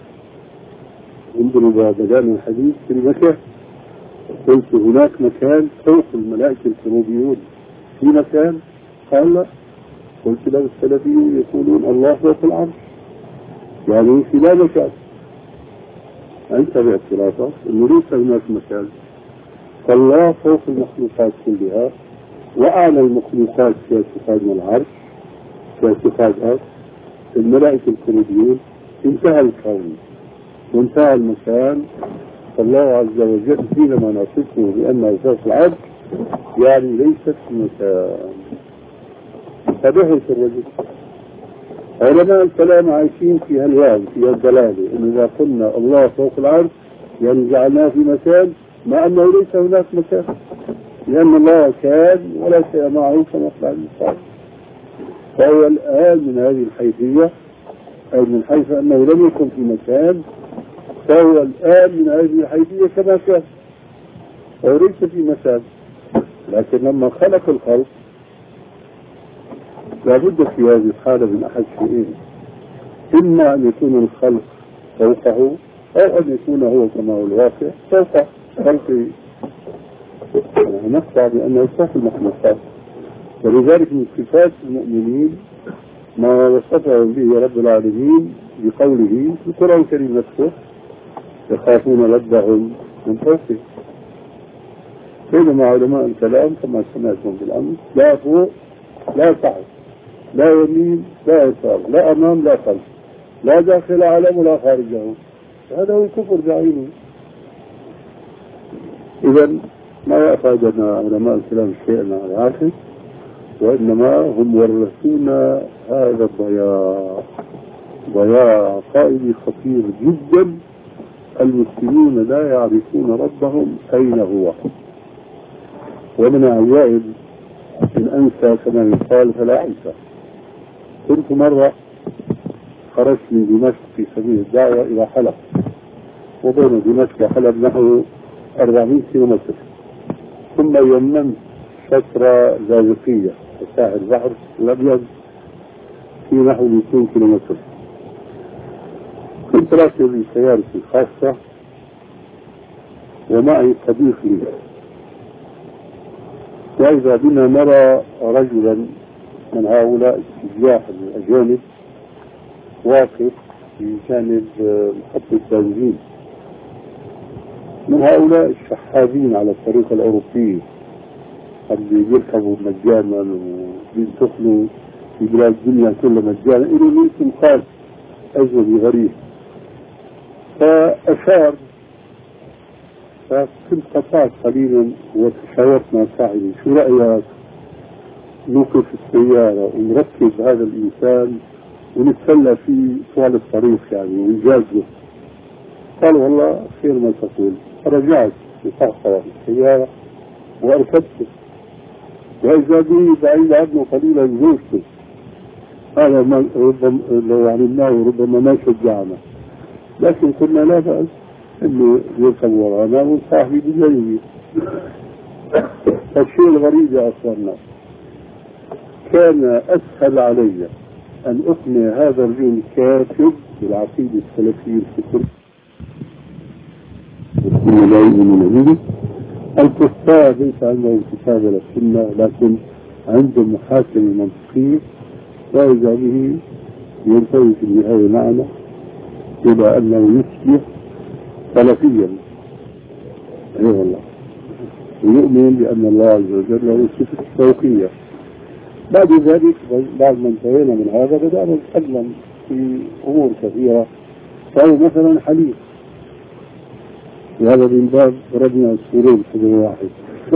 انظروا بدأنا الحديث في المكان. قلت هناك مكان فوق الملائكة الكروبيون، في مكان؟ قال لا. قلت له السلفيون يقولون الله فوق العرش، يعني في لا مكان. أنت باعترافك أنه ليس هناك مكان، فالله فوق المخلوقات كلها، وأعلى المخلوقات في اتخاذ العرش في اتخاذ الملائكة الكروبيون. انتهى الكون وانتهى المكان، فالله عز وجل حينما نصفه بأنه فوق العرش يعني ليست في مكان. فبحث الرجل. علماء الكلام عايشين في هالوهم في هالدلالة إن إذا قلنا الله فوق العرش يعني جعلناه في مكان، مع أنه ليس هناك مكان، لأن الله كان ولا شيء معه كما قال المصطفى. فهو الآن من هذه الحيثية، أي من حيث أنه لم يكن في مكان، فهو الآن من هذه الحيثية كما كان، هو ليس في مكان. لكن لما خلق الخلق لابد في هذه الحالة من أحد شيئين: إما أن يكون الخلق فوقه، أو أن يكون هو كما هو الواقع فوق خلقه. نقطع بأنه فوق المخلوقات. ولذلك من صفات المؤمنين ما وصفهم به رب العالمين بقوله في القرآن الكريم نفسه: يخافون ربهم من فوقه. بينما علماء الكلام كما سمعتم بالأمس لا فوق لا تحت، لا يمين لا يسار، لا أمام لا خلف، لا داخل عالم ولا خارجه. هذا هو الكفر بعينه. إذا ما أفادنا علماء الكلام شيئا على العكس، وإنما هم ورثونا هذا الضياع، ضياع عقائدي خطير جدا. المسلمون لا يعرفون ربهم أين هو. ومن عجائب إن أنسى كما يقال فلا أنسى. كنت مرة خرجت من دمشق في سبيل الدعوة إلى حلب، وبين دمشق وحلب نحو 400 كيلومتر، ثم يممت فترة لاذقية في ساحل البحر الأبيض في نحو 200 كيلومتر. كنت راكب بسيارتي الخاصة ومعي صديق لي، وإذا بنا نرى رجلا من هؤلاء السياح الأجانب واقف في جانب محطة بنزين، من هؤلاء الشحاذين على الطريق الأوروبي اللي بيركبوا مجانا وبينتقلوا في بلاد الدنيا كلها مجانا، إلى اسم خاص أجنبي غريب. فأشار، فكنت قطعت قليلا وتشاورت مع صاحبي: شو رأيك نوقف السيارة ونركب هذا الإنسان ونتسلى في طوال الطريق يعني ونجازه؟ قال: والله خير ما تقول. فرجعت بصحصة السيارة وأركبته، وإذا به بعيد عنه قليلا زوجته. هذا ربما لو علمناه ربما ما شجعنا، لكن قلنا لا بأس، اللي يركب ورانا وصاحبي بجانبي. الشيء الغريب يا أخوانا، كان أسهل علي أن أقنع هذا الرجل الكافر بالعقيدة السلفية الفكر لا يؤمن به. الكفار ليس عندهم كتاب ولا سنة، لكن عندهم محاكم منطقية، وإذا به ينتهي في النهاية معنا إلى أنه يصبح سلفيا. أي والله، ويؤمن بأن الله عز وجل له صفة الفوقية. بعد ذلك بعد ما انتهينا من هذا بدأنا نتكلم في أمور كثيرة، فهو مثلا حليف، وهذا من باب ربنا السورين حجر واحد.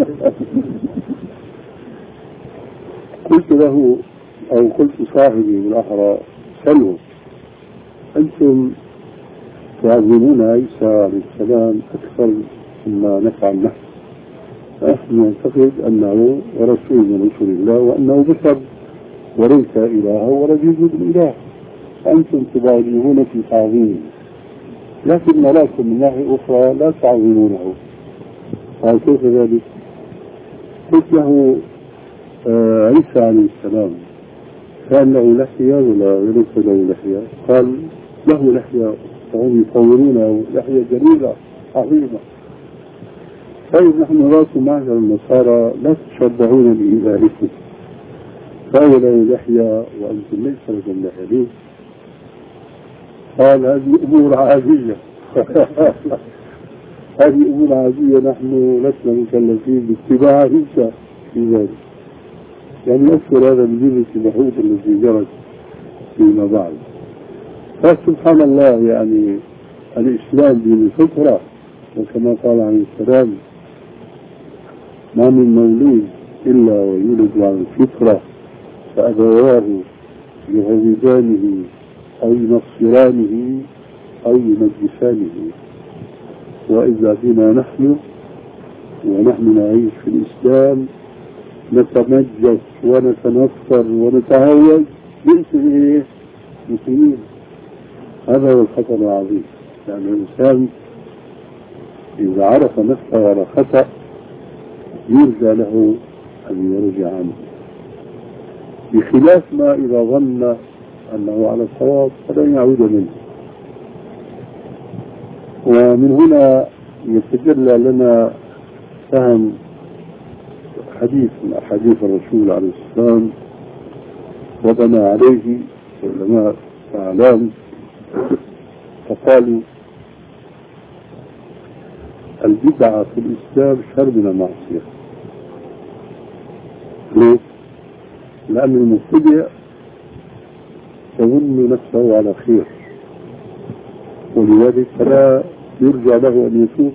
قلت له أو قلت صاحبي بالأحرى: سلوا، أنتم تعظمون عيسى عليه السلام أكثر مما نفعل نحن. نحن نعتقد أنه رسول من رسول الله، وأنه بشر وليس إله ولم يوجد الإله. أنتم تبالغون في تعظيمه، لكن نراكم من ناحية أخرى لا تعظمونه. قال: كيف ذلك؟ قلت له: عيسى عليه السلام كان له لحية ولا ليس له لحية؟ قال: له لحية، وهم يصورونه لحية جميلة عظيمة. طيب نحن نراكم معشر النصارى لا تشبهون بإلهكم، فهو له لحية وأنتم ليس لكم لحية. قال: هذه أمور عادية. هذه أمور عادية، نحن لسنا مكلفين باتباع عيسى في ذلك. يعني أذكر هذا من جملة البحوث التي جرت فيما بعد. فسبحان الله، يعني الإسلام دين الفطرة، وكما قال عليه السلام: ما من مولود إلا ويولد على الفطرة، فأبواه يهودانه أو ينصرانه أو يمجسانه. وإذا بنا نحن ونحن نعيش في الإسلام نتمجس ونتنصر ونتهوج باسم إيه؟ مسلمين. هذا هو الخطر العظيم، لأن الإنسان إذا عرف نفسه على خطأ يرجى له أن يرجع عنه، بخلاف ما إذا ظن أنه على الصواب فلن يعود منه. ومن هنا يتجلى لنا فهم حديث من أحاديث الرسول عليه السلام وبنى عليه علماء أعلام، فقالوا: البدعة في الإسلام شر من المعصية. ليه؟ لأن المبتدع يظن نفسه على خير، ولذلك فلا يرجع له أن يتوب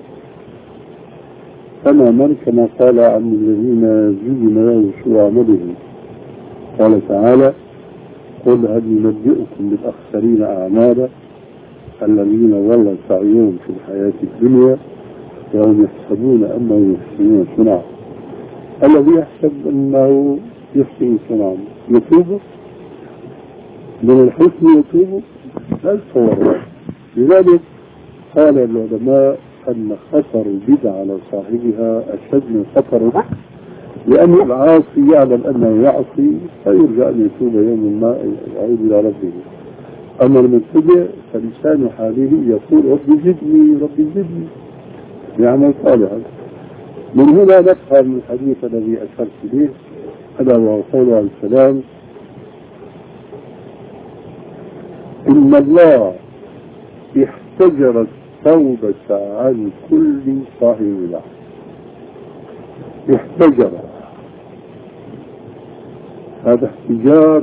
تماما، كما قال عن الذين زين له سوء عملهم. قال تعالى: قل هل ننبئكم بالأخسرين أعمالا الذين ضل سعيهم في الحياة الدنيا وهم يحسبون أنهم يحسنون صنعا. الذي يحسب أنه يحسن صنعا يتوب من الحسن، يتوب لا الصواب. لذلك قال العلماء أن خطر البدعة على صاحبها أشد من خطره، لأن العاصي يعلم أنه يعصي فيرجى أن يتوب يوم ما يعود إلى ربه. أما المبتدع فلسان حاله يقول: ربي زدني ربي زدني يعمل صالحا. من هنا نفهم الحديث الذي أشرت إليه، ألا وهو قوله عليه السلام: إن الله احتجر التوبة عن كل صاحب بدعة. احتجر، هذا احتجار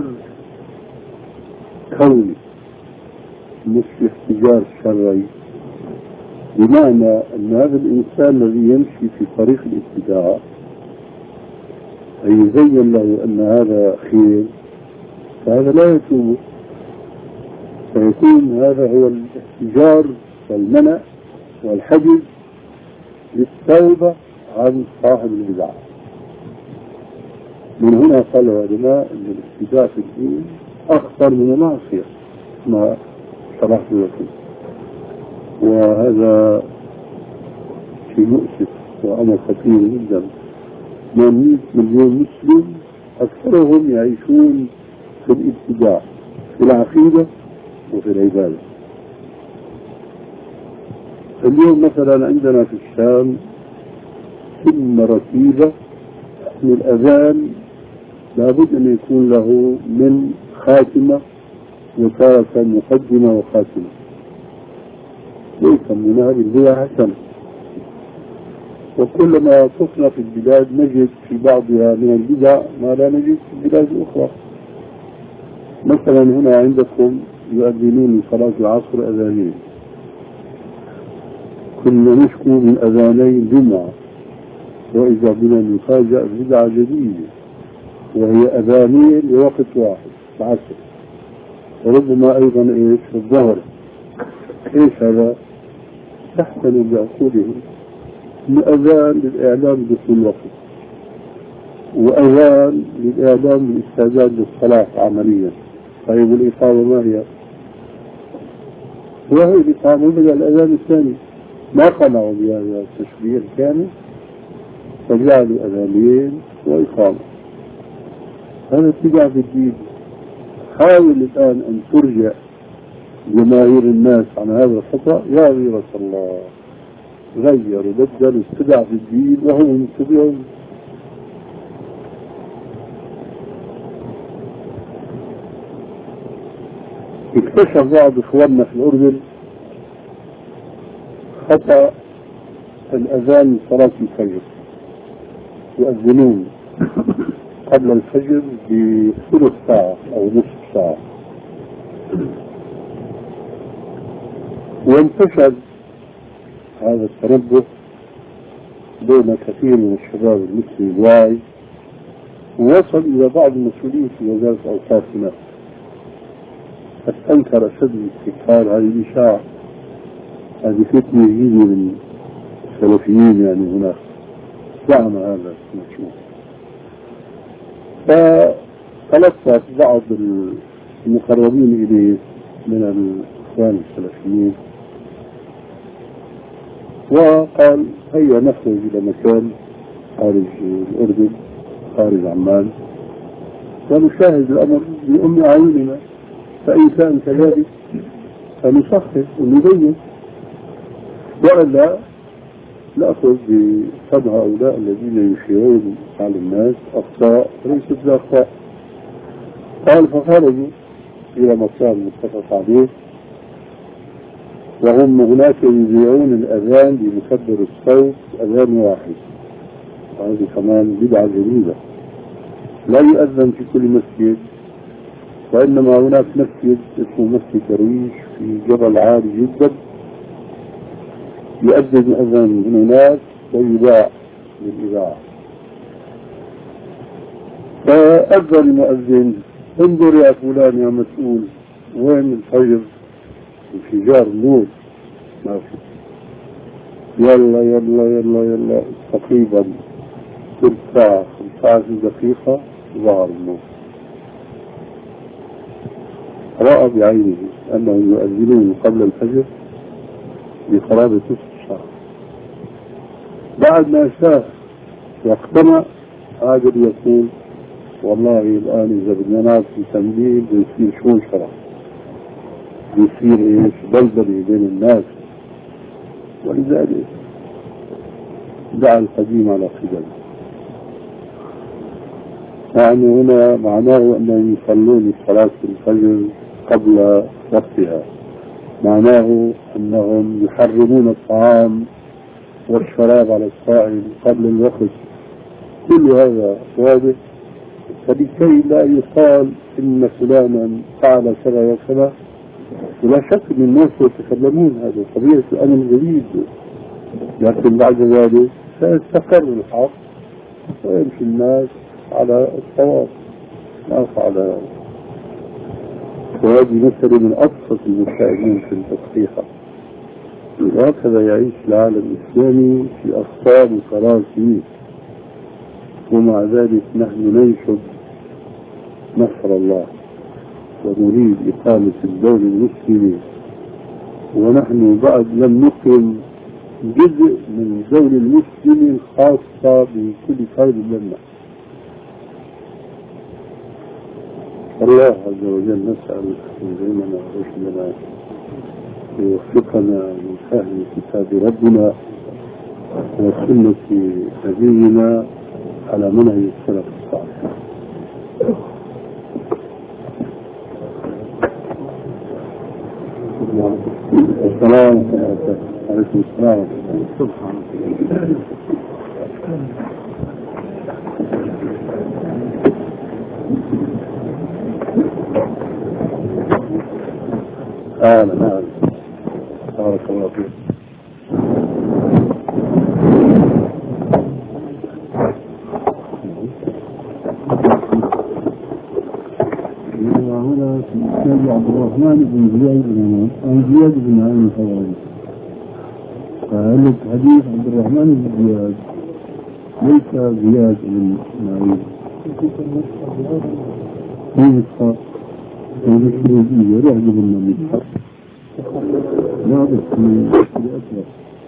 كوني مش احتجار شرعي، بمعنى أن هذا الإنسان الذي يمشي في طريق الابتداع أي يزين له أن هذا خير، فهذا لا يتوب، فيكون هذا هو الاحتجار والمنع والحجز للتوبة عن صاحب البدعة. من هنا قال العلماء أن الابتداع في الدين أخطر من المعصية ما شرحت لكم. وهذا شيء مؤسف وأمر خطير جدا. 800 مليون مسلم أكثرهم يعيشون في الابتداع في العقيدة وفي العبادة. اليوم مثلا عندنا في الشام ثم رتيبة من الأذان لابد أن يكون له من خاتمة وتارة مقدمة وخاتمة، ويسمونها بالبدع حسنة. وكلما طفنا في البلاد نجد في بعضها من البدع ما لا نجد في البلاد الأخرى. مثلا هنا عندكم يؤذنون لصلاة العصر أذانين، كنا نشكو من أذاني الجمعة، وإذا بنا نفاجأ بدعة جديدة وهي أذانين لوقت واحد العصر، وربما أيضا إيش في الظهر. إيش هذا؟ تحسن بعقولهم من أذان للإعلام بدخول الوقت، وأذان للإعلام بالاستعداد للصلاة عمليا. طيب الإقامة ما هي؟ وهي الإقامة بدأ الأذان الثاني. ما قنعوا بهذا التشبيه الكامل فجعلوا أذانين وإقامة. هذا اتباع في الدين. حاول الآن أن ترجع جماهير الناس عن هذا الخطأ يا غيرة الله. غيروا بدلوا اتباع في الدين وهم يتبعون. اكتشف بعض إخواننا في الأردن خطأ الأذان صلاة الفجر، يؤذنون قبل الفجر بثلث ساعة أو نصف ساعة. وانتشر هذا التنبه بين كثير من الشباب المسلم الواعي، ووصل إلى بعض المسؤولين في وزارة أوقافنا، فاستنكر أشد الاستنكار هذه الإشاعة. هذه فتنة جديدة من السلفيين يعني هناك، زعم هذا المشروع. فتلقت بعض المقربين إليه من الإخوان السلفيين وقال هيا نخرج إلى مكان خارج الأردن، خارج عمان، ونشاهد الأمر بأم أعيننا، فإن كان كذلك فنصحح ونبين، وإلا نأخذ بصد هؤلاء الذين يشيرون على الناس أخطاء ليست بأخطاء. قال فخرجوا إلى مكان متفق عليه، وهم هناك يذيعون الأذان بمكبر الصوت أذان واحد، وهذه كمان بدعة جديدة. لا يؤذن في كل مسجد، وإنما هناك مسجد اسمه مسجد درويش في جبل عالي جدا يؤذن أذان من هناك ويذاع للإذاعة. فأذن المؤذن انظر يا فلان يا مسؤول وين الفجر؟ انفجار النور ما في. يلا يلا يلا يلا تقريبا ثلث ساعة 15 دقيقة ظهر النور. رأى بعينه أنهم يؤذنون قبل الفجر بقرابة نصف ساعة. بعد ما شاف واقتنع قادر يقول والله الآن إذا بدنا نعطي تمديد بيصير شو شرع، بيصير إيش بلبلة بين الناس. ولذلك دعا القديم على قدم. يعني هنا معناه أنهم يصلون صلاة الفجر قبل وقتها، معناه أنهم يحرمون الطعام والشراب على الصائم قبل الوقت. كل هذا واضح، فلكي لا يقال إن فلانا فعل كذا وكذا، ولا شك أن الناس يتكلمون، هذا طبيعة الأمر الجديد. لكن بعد ذلك سيستقر الحق ويمشي الناس على الصواب ما فعل. وهذه مسألة من أبسط المسائلين في التصحيح. وهكذا يعيش العالم الإسلامي في أخطاء وكراسي، ومع ذلك نحن ننشد نصر الله ونريد إقامة الدولة المسلمة ونحن بعد لم نكرم جزء من دولة المسلمين خاصة بكل خير لنا. الله عز وجل نسأل يلهمنا ورشدنا ويوفقنا لفهم كتاب ربنا وسنة نبينا على منهج السلف الصالح. السلام عليكم. السلام سبحان الله. أهلا بارك الله فيك. هنا سيد عبد الرحمن بن زياد بن عين الحواري. فهل حديث عبد الرحمن بن زياد ليس زياد بن معين في نسخة الإنجليزية يعجب النبي واضح من الأسرة.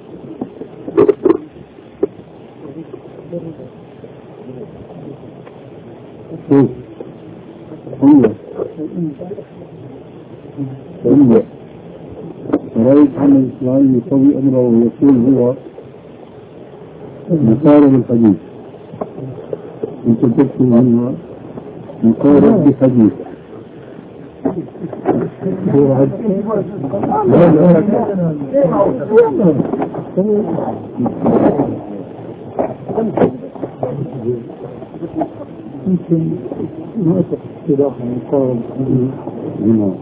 هو رأيت أن الإسلام يسوي أمره ويقول هو مقارب الحديث. أنت تكتب عنها مقارب بحديث. يمكن ما اصطلاح مقارب هنا.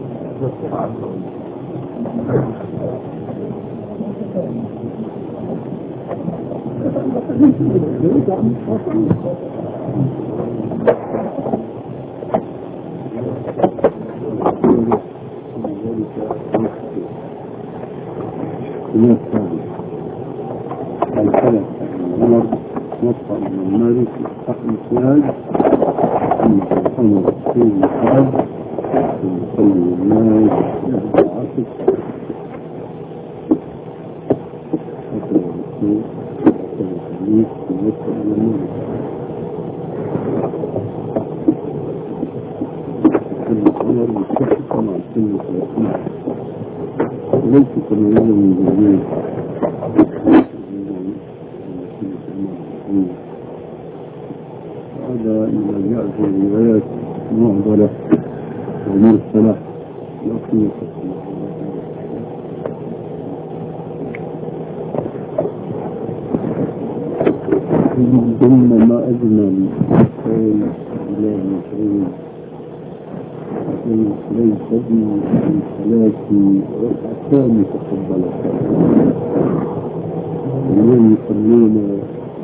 الحلف عمر نطق من مالك حق السياج محمد في الحرب يصلي الناس العصر حتى الرسول حتى الحديث ينطق من مالك حتى عمر مستحق مع سنة 30 ليس كما يجب من جميل. هذا إذا جاء في الروايات معضلة ومرسلة لطيفة. ثم ما أجمل قول الله المكرم ليس بي في صلاتي ركعتان تقبلتا اليوم يصلون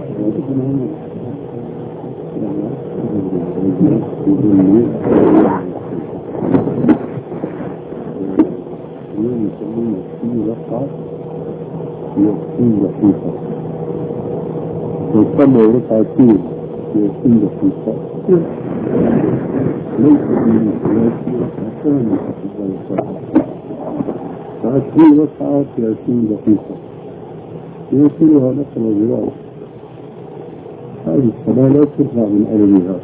في ركعة يكون دقيقة ويصلوا ركعتين يكون دقيقة ليس في صلاتي ركعتان تقبلتا فعشرين ركعة 30 دقيقة يوصلها نقل الرواية. هذه الصلاة لا ترفع من أولها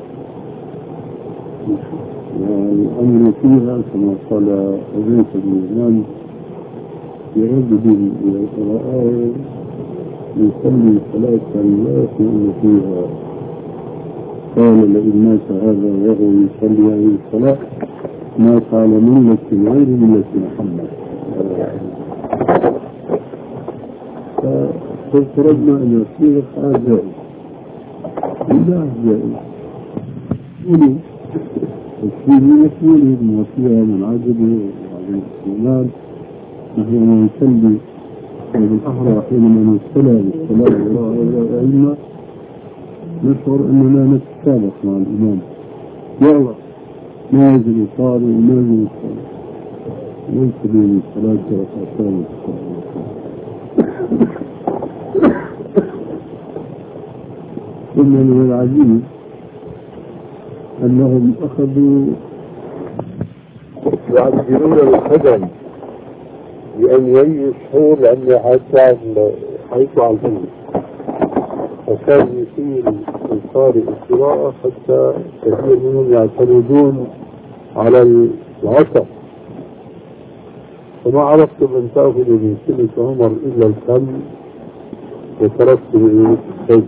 والأمر فيها كما قال أبيت الإيمان يرد به إلى القراءة يصلي صلاة لا يكون فيها. قال لئن مات هذا وهو يصلي هذه الصلاة مات على ملة غير ملة محمد. فافترضنا أن يصير هذا لا جائز ولو السيدين يسولهم وفيها من عجبه وعليه السلام نحن نسلي وبالأحرى حينما نستلى بالصلاة وراء الأئمة نشعر أننا نتسابق مع الإمام يلا نازل صاري ونازل صاري ليس بين الصلاة ركعتان ثم من العجيب أنهم أخذوا يعبرون بالقدم بأن يشعر لأنه حيطلع الفيل، فكان يثير القارئ القراءة حتى كثير منهم يعتمدون على العصا، فما عرفتم أن تأخذوا من سنة عمر إلا الكم وتركتم الشيء.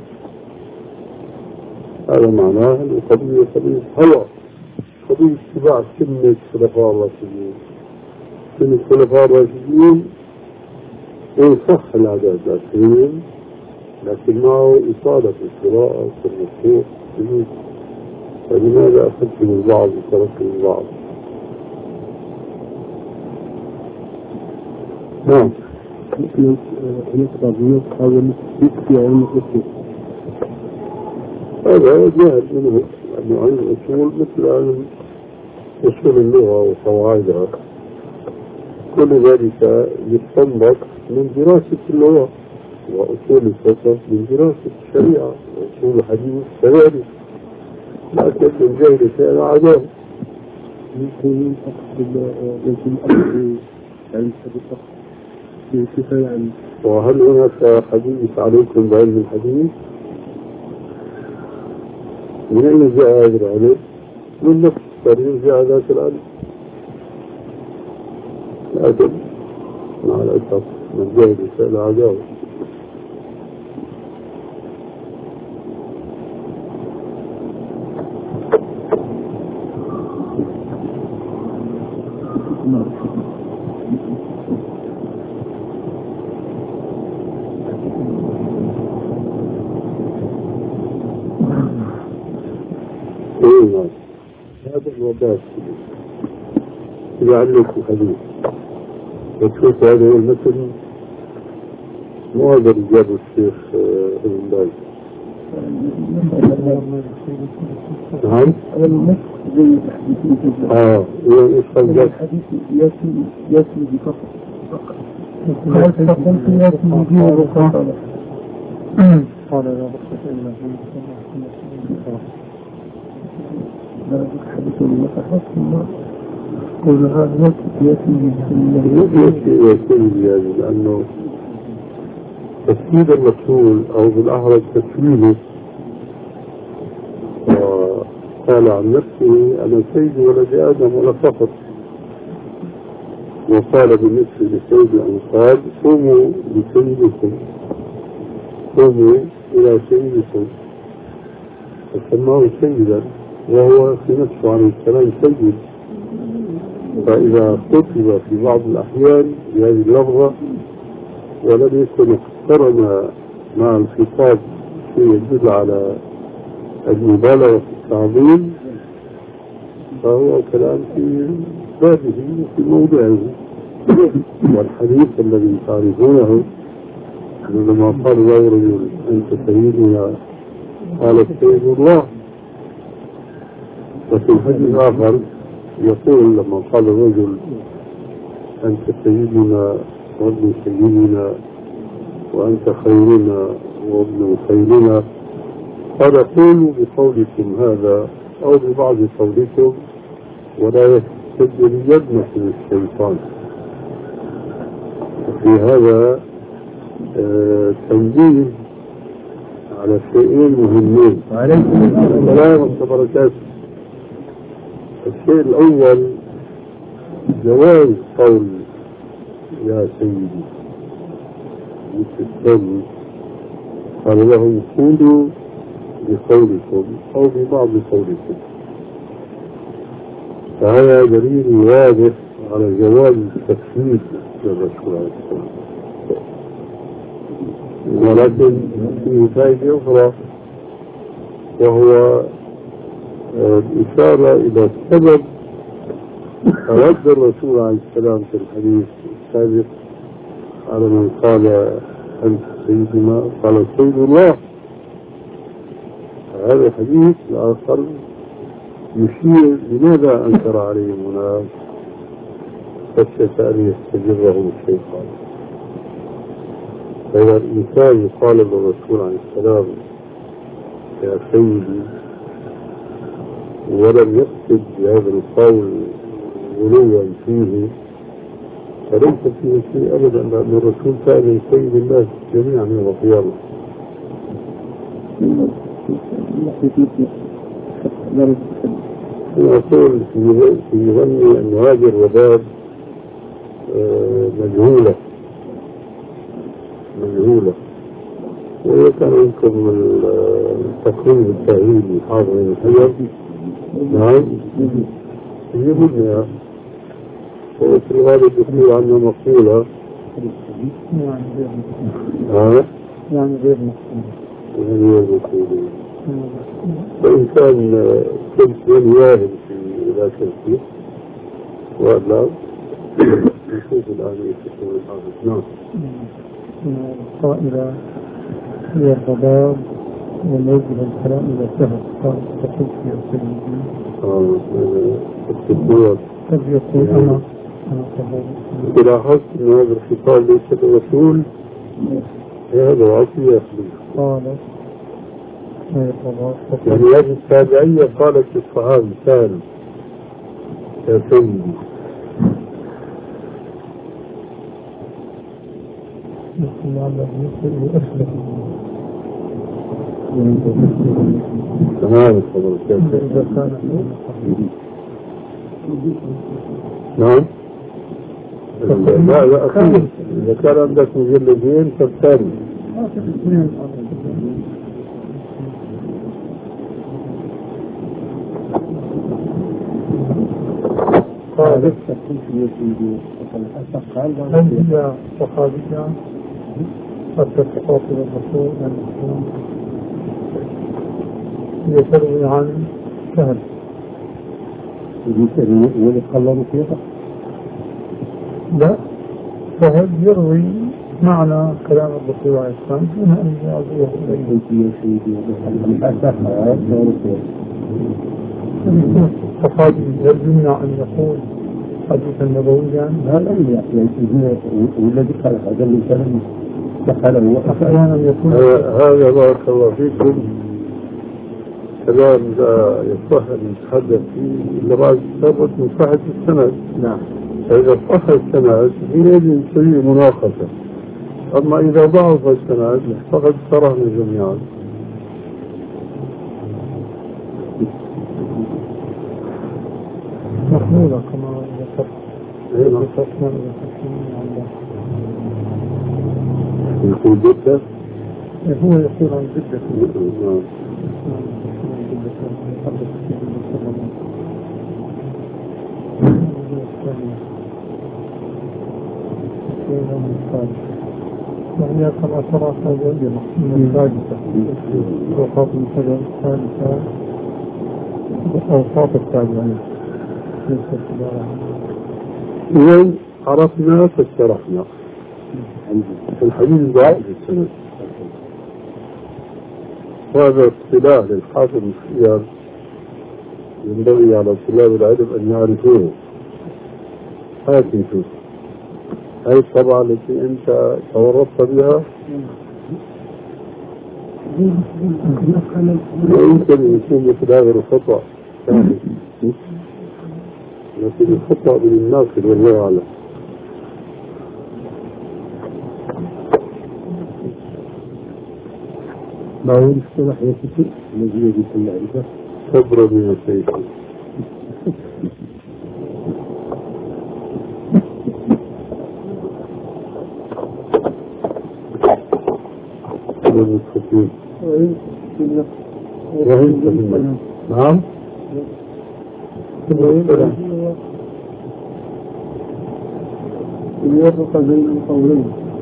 هذا معناه القضية قضية هوى، قضية اتباع سنة الخلفاء الراشدين. سنة الخلفاء الراشدين إن صح العدد العشرين، لكن معه إطالة القراءة والركوع، فلماذا أخذتم البعض وتركتم البعض؟ نعم. هذا جاهل منه، أنه علم الأصول مثل علم أصول اللغة وقواعدها، كل ذلك يستنبط من دراسة اللغة وأصول الفقه، من دراسة الشريعة وأصول الحديث كذلك، لكن من جهل كان عداه. يمكن علم كيف يعني؟ وهل هناك حديث عليكم بعلم الحديث؟ من أين جاء هذا العلم؟ من نفس الطريق جاء ذات العلم، لكن مع الأسف من جهل كان عداه. هذا الوباء يعلق الحديث وتشوف هذا هو المثل، مو هذا اللي جابه الشيخ ابن باز. نعم. ايش قصدك؟ الحديث ياتي بفقط. فقلت ياتي بوجوه فقط. قال لا بقصة إلا لا حديث المسحة ثم قول هذا يأتي لأنه تسويد الرسول أو بالأحرى تسويده، وقال عن نفسه أنا سيد ولد آدم ولا فقط، وقال بالنسبة لسيد الأنصار قوموا لسيدكم، قوموا إلى سيدكم، فسماه سيدا، وهو في نفسه عليه السلام سيد. فإذا كتب في بعض الأحيان بهذه اللفظة ولم يكن اقترن مع الخطاب شيء يدل على المبالغة في التعظيم، فهو كلام في بابه وفي موضعه. والحديث الذي تعرفونه لما قال له رجل أنت سيدنا قال سيد الله، وفي الحديث الآخر يقول لما قال الرجل أنت سيدنا وابن سيدنا وأنت خيرنا وابن خيرنا، قال قولوا بقولكم هذا أو ببعض قولكم ولا يستجرينكم الشيطان. في هذا تنبيه على شيئين مهمين. وعليكم السلام ورحمة الله وبركاته. الشيء الأول جواز قول يا سيدي، الثاني قال لهم قولوا بقولكم أو ببعض قولكم، فهذا دليل واضح على جواز التسويد للرسول عليه السلام. ولكن فيه فائدة أخرى، وهو الإشارة إلى سبب رد الرسول عليه السلام في الحديث السابق على من قال أنت سيدنا قال سيد الله. هذا الحديث الآخر يشير لماذا أنكر عليهم هناك خشية أن يستجره الشيطان. فإذا الإنسان يقال للرسول عليه السلام يا سيدي ولم يقصد بهذا القول غلوا فيه فليس فيه شيء أبدا، لأن الرسول كان سيد الناس جميعا يوم القيامة. يقول في يغني أن هذه الرباب مجهولة، وهي كان يمكن التقريب التأهيلي حاضر الحجر. نعم يقولنا وفي الغالب يقول عنها مقولة يعني غير مقولة. فإنسان كنت يواهب في ذاك الشيء ولا نشوف الآن يستطيع الحافظ. نعم. القائلة هي الضباب والوجه الكلام إلى سهل قال تقول في السلم قد يقول أنا إذا حس أن هذا الخطاب ليس الرسول هذا وعطية قال يعني هذه التابعية قالت للصحابي سالم يا سيدي تمام. نعم. لا أخير إذا كان عندك مجلدين فالثاني قال هي صحابية حتى تقاطب الرسول هي تروي عن سهل واللي قلبوا فيها. لا سهل يروي معنى كلام الرسول عليه السلام دون أن يعزوه إليه. الصحابي هل يمنع أن يقول حديثا نبويا؟ لا والذي قال هذا اللي كلام دخله أحيانا يكون هذا بارك الله فيكم كلام لا يصح أن يتحدث فيه إلا بعد ثبت من صحة السند. نعم. فإذا صح السند حينئذ يسوي مناقشة، أما إذا ضعف السند فقد صرحنا جميعا. محمولة كما ذكرت. يقول جدة هو يقول عن جدة وهي كما ترى هذا من الثالثة وقاف الحجر الثالثة أوصاف التابعين. إذن عرفنا فاشترحنا الحديث ضعيف السند، وهذا اصطلاح للحافظ الخيار ينبغي على طلاب العلم أن يعرفوه. هاتي شوف هذه الطبعة التي أنت تورطت بها لا يمكن أن يكون مثل هذا الخطأ، لكن الخطأ من الناصر والله أعلم. ما هو الاصطلاح يا سيدي الذي يجب أن نعرفه؟ صبر من السيد نعم. يفرق بين القولين.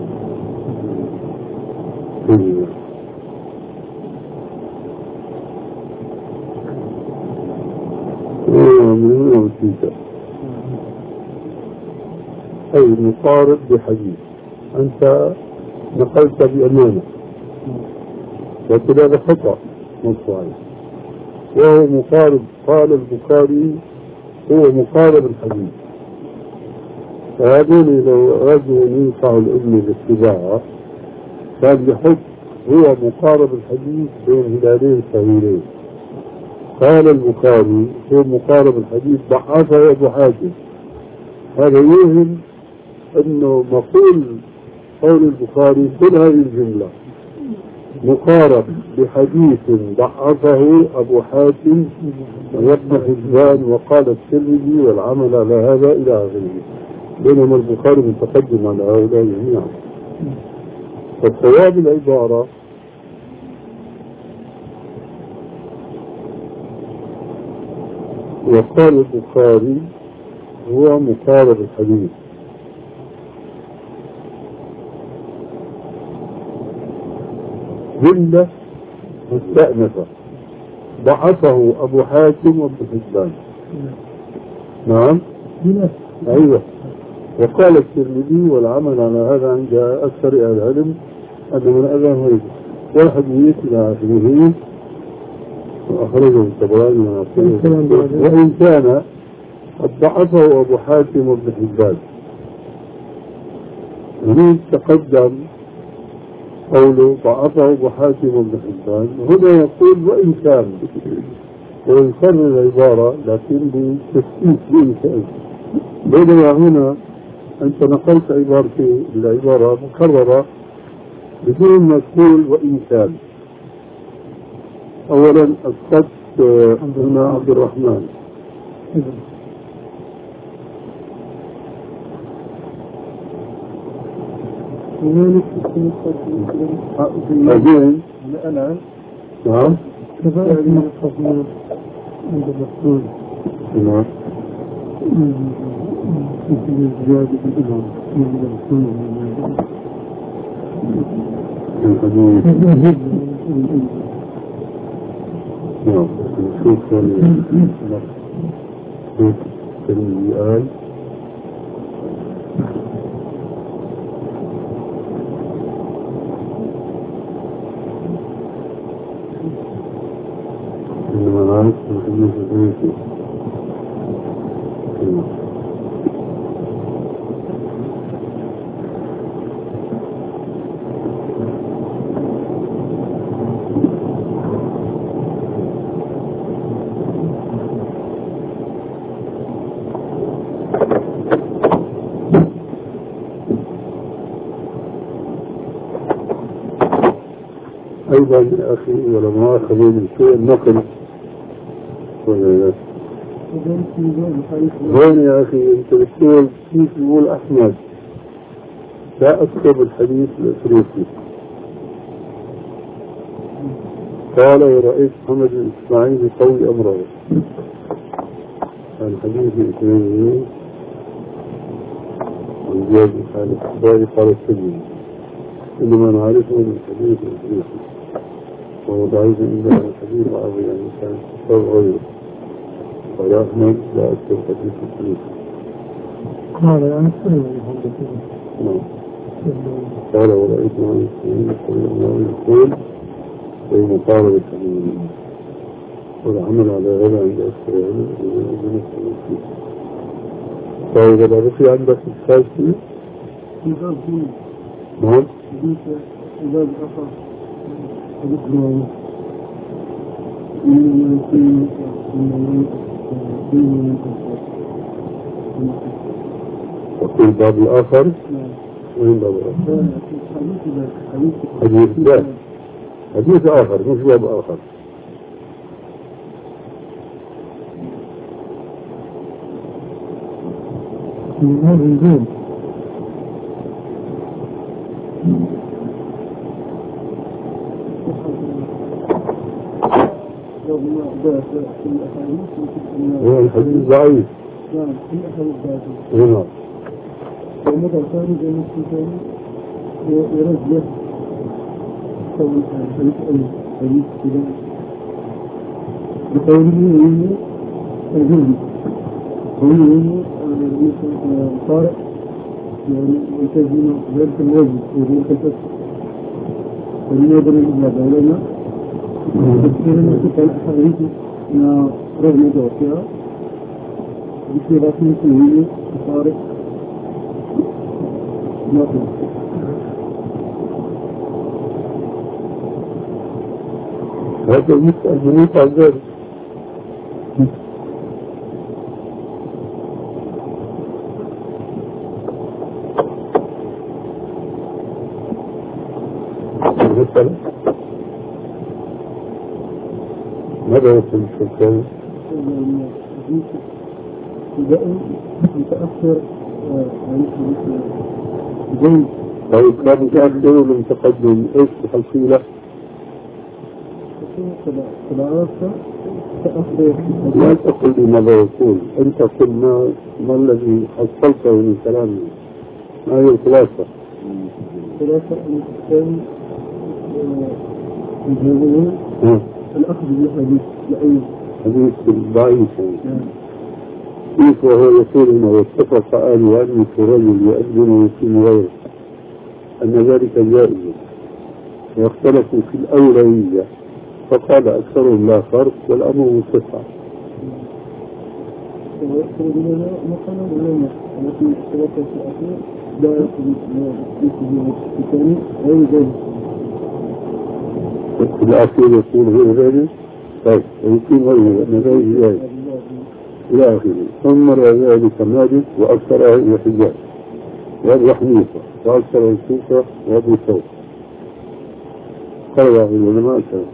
أي مقارب بحديث أنت نقلت بأمانة، لكن هذا خطأ مصرعي وهو مقارب. قال البخاري هو مقارب الحديث، فهذول لو أرادوا أن ينفعوا الابن بالاتباع كان يحط هو مقارب الحديث بين هلالين صغيرين. قال البخاري هو مقارب الحديث ضعفه أبو حاتم، هذا يوهم أنه مقول قول البخاري كل هذه الجملة مقارب بحديث ضعفه أبو حاتم وابن حبان وقال الترمذي والعمل على هذا إلى آخره، بينما البخاري متقدم على هؤلاء جميعا. فالصواب العبارة وقال البخاري هو مقارب الحديث، جملة مستأنفة ضعفه أبو حاتم وابن حبان. نعم أيوة. وقال الترمذي والعمل على هذا عند أكثر أهل العلم أن من أذى مريض والحديث إلى آخره وأخرجه الطبراني وإن كان قد ضعفه أبو حاتم وابن حبان. هناك تقدم قوله ضعفه أبو حاتم وابن حبان، هنا يقول وإن كان، ويكرر العبارة لكن بتسكيت بإنسان، بينما هنا أنت نقلت العبارة مكررة بدون ما تقول وإن كان. أولا أسقطت هنا عبد الرحمن. أجين الآن نعم كذلك التصوير عند الرسول نعم في زيادة الإمام عند الرسول نعم نشوف الآن إنما نعرف من الحديث أيضا يا أخي ولما أخذوا من شيء النقل وين يا أخي أنت بتقول كيف يقول أحمد لا أكتب الحديث الأفريقي قال ورأيت محمد بن إسماعيل يقوي أمره الحديث الإسماعيلي عن زياد بن خالد الصباري قال السجن إنما نعرفه من الحديث الأفريقي وهو ضعيف عند الحديث العربي يعني كان تصور غيره قال أحمد لا أكتب حديث الأفريقي قال يعني نعم قال ورأيت محمد بن إسماعيل يقول في مقاربة الحديث والعمل على هذا عند أكثر العلم طيب إذا بقي عندك إشكال فيه؟ نعم إذا بقى وفي الباب الآخر وين باب الآخر؟ حديث لا حديث آخر مش باب آخر. هو الحديث ضعيف هنا ومضى ثاني زي ما ثاني يرجع الحديث كده بقوله الجزء قوله طارق يعني يتجمع ذلك الوزن وذلك الكسر فلنظر إلى ذلك تذكرنا تلك الأحاديث من رغم ذاتها بصيغة مثله طارق ناقل هذا المسألة عن ذلك مثلا ماذا يقول الشركاوي؟ متأخر زي طيب كان متأخر ولا متقدم ايش الحصيلة؟ لا تقل لي ماذا يقول، انت قل ما الذي حصلته من كلامه، ما هي الخلاصة؟ خلاصة أن الإسلام يجوزون الأخذ بالحديث لأي حديث ضعيف كيف وهو يقول انه واتفق آل أن في رجل يؤذن ويقيم غيره أن ذلك جائز، واختلفوا في الأولوية فقال أكثرهم لا فرق والأمر متسع. ويأخذ بنا مقالا ولما التي اشتركت في الأخير لا يأخذ الثاني غير ذلك. في الأخير يقول غير ذلك طيب ويقيم غيره أن ذلك جائز إلى آخره. ثم رأى ذلك مالك وأكثره الحجاج وأبو حنيفة وأكثر الكوفة وأبو ثور. قال بعض العلماء كذا.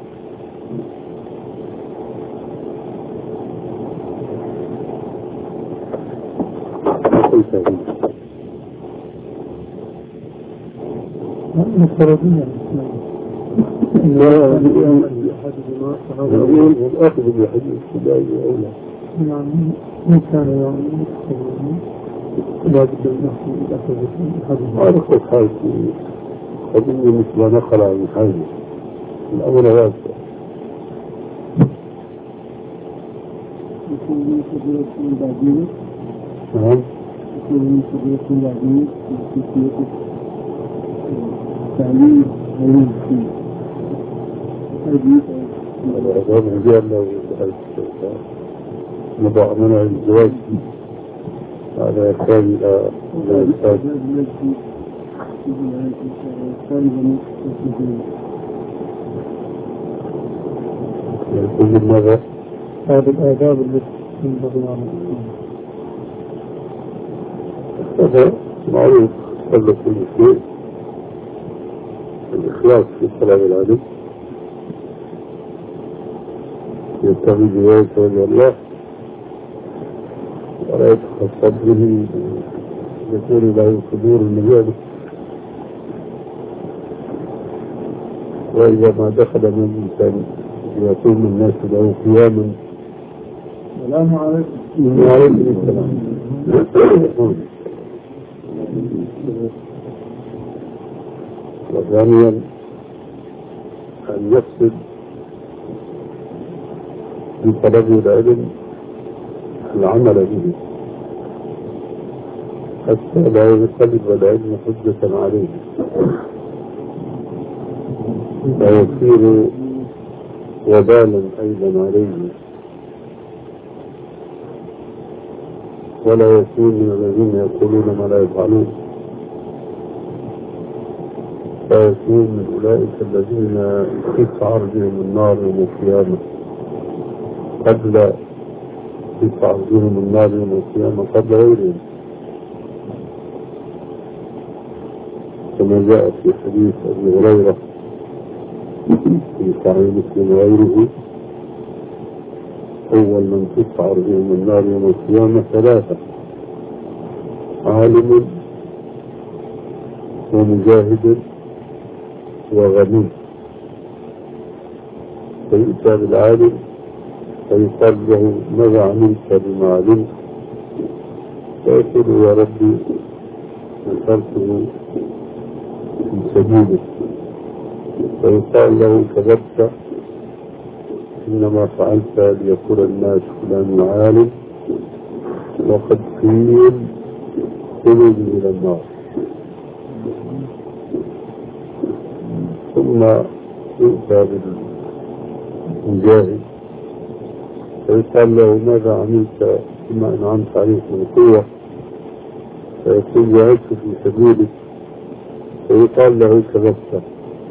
مفترضين لا يقول الأخذ بالحديث الابتدائي أولى. نعم إن كان يعني لا بد من الأخذ بالحديث. أعرف حالتي قضية مثل نقل عن حاجة الأمر واسع. يكون من خبرة من بعدين. نعم. يكون من خبرة من بعدين في التعليم والتعليم. العظام رجال له نضع منع الزواج على يحتاج إلى الإنسان. يقول ماذا؟ هذه الآداب التي ينبغي على هذا معروف قبل كل شيء الإخلاص في طلب العلم يبتغي بذلك وجه الله ولا يتخصص به يكون له صدور المجال. وإذا ما دخل من الإنسان يكون الناس له قياما. السلام عليكم. وعليكم السلام. وثانيا أن يقصد في طلب العلم العمل به حتى لا يقلب العلم حجة عليه فيصير وبالا أيضا عليه ولا يكون من الذين يقولون ما لا يفعلون فيكون من أولئك الذين تسعر بهم النار يوم القيامة قبل تسعر بهم النار يوم القيامة قبل غيرهم كما جاء في حديث أبي هريرة في صحيح مسلم وغيره أول من تسعر بهم النار يوم القيامة ثلاثة عالم ومجاهد وغني. فيؤتى بالعالم فيقال له ماذا عملت بما علمت فيقول يا ربي نصرته في سبيلك فيقال له كذبت إنما فعلت ليقول الناس فلان عالم وقد قيل خلد إلى النار. ثم يؤتى بالمجاهد فيقال له ماذا عملت بما أنعمت عليك من قوة فيقول جاهدت في سبيلك فيقال له كذبت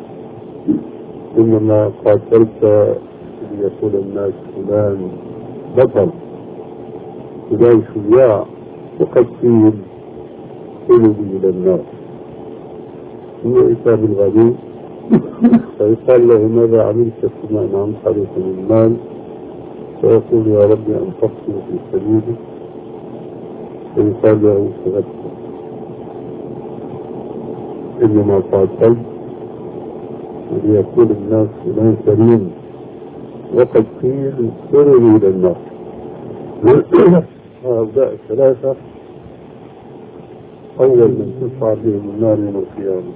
إنما قاتلت ليقول الناس فلان بطل فلان شجاع وقد قيل خلد إلى النار. ثم يؤتى بالغني فيقال له ماذا عملت فيما أنعمت عليك من المال؟ فيقول يا ربي أنفقته في سبيلك. فيقال له كذبت، إنما قاتلت وليكون الناس إليه كريم، وقد قيل سروا إلى النار. هؤلاء الثلاثة أول من تدفع بهم النار يوم القيامة.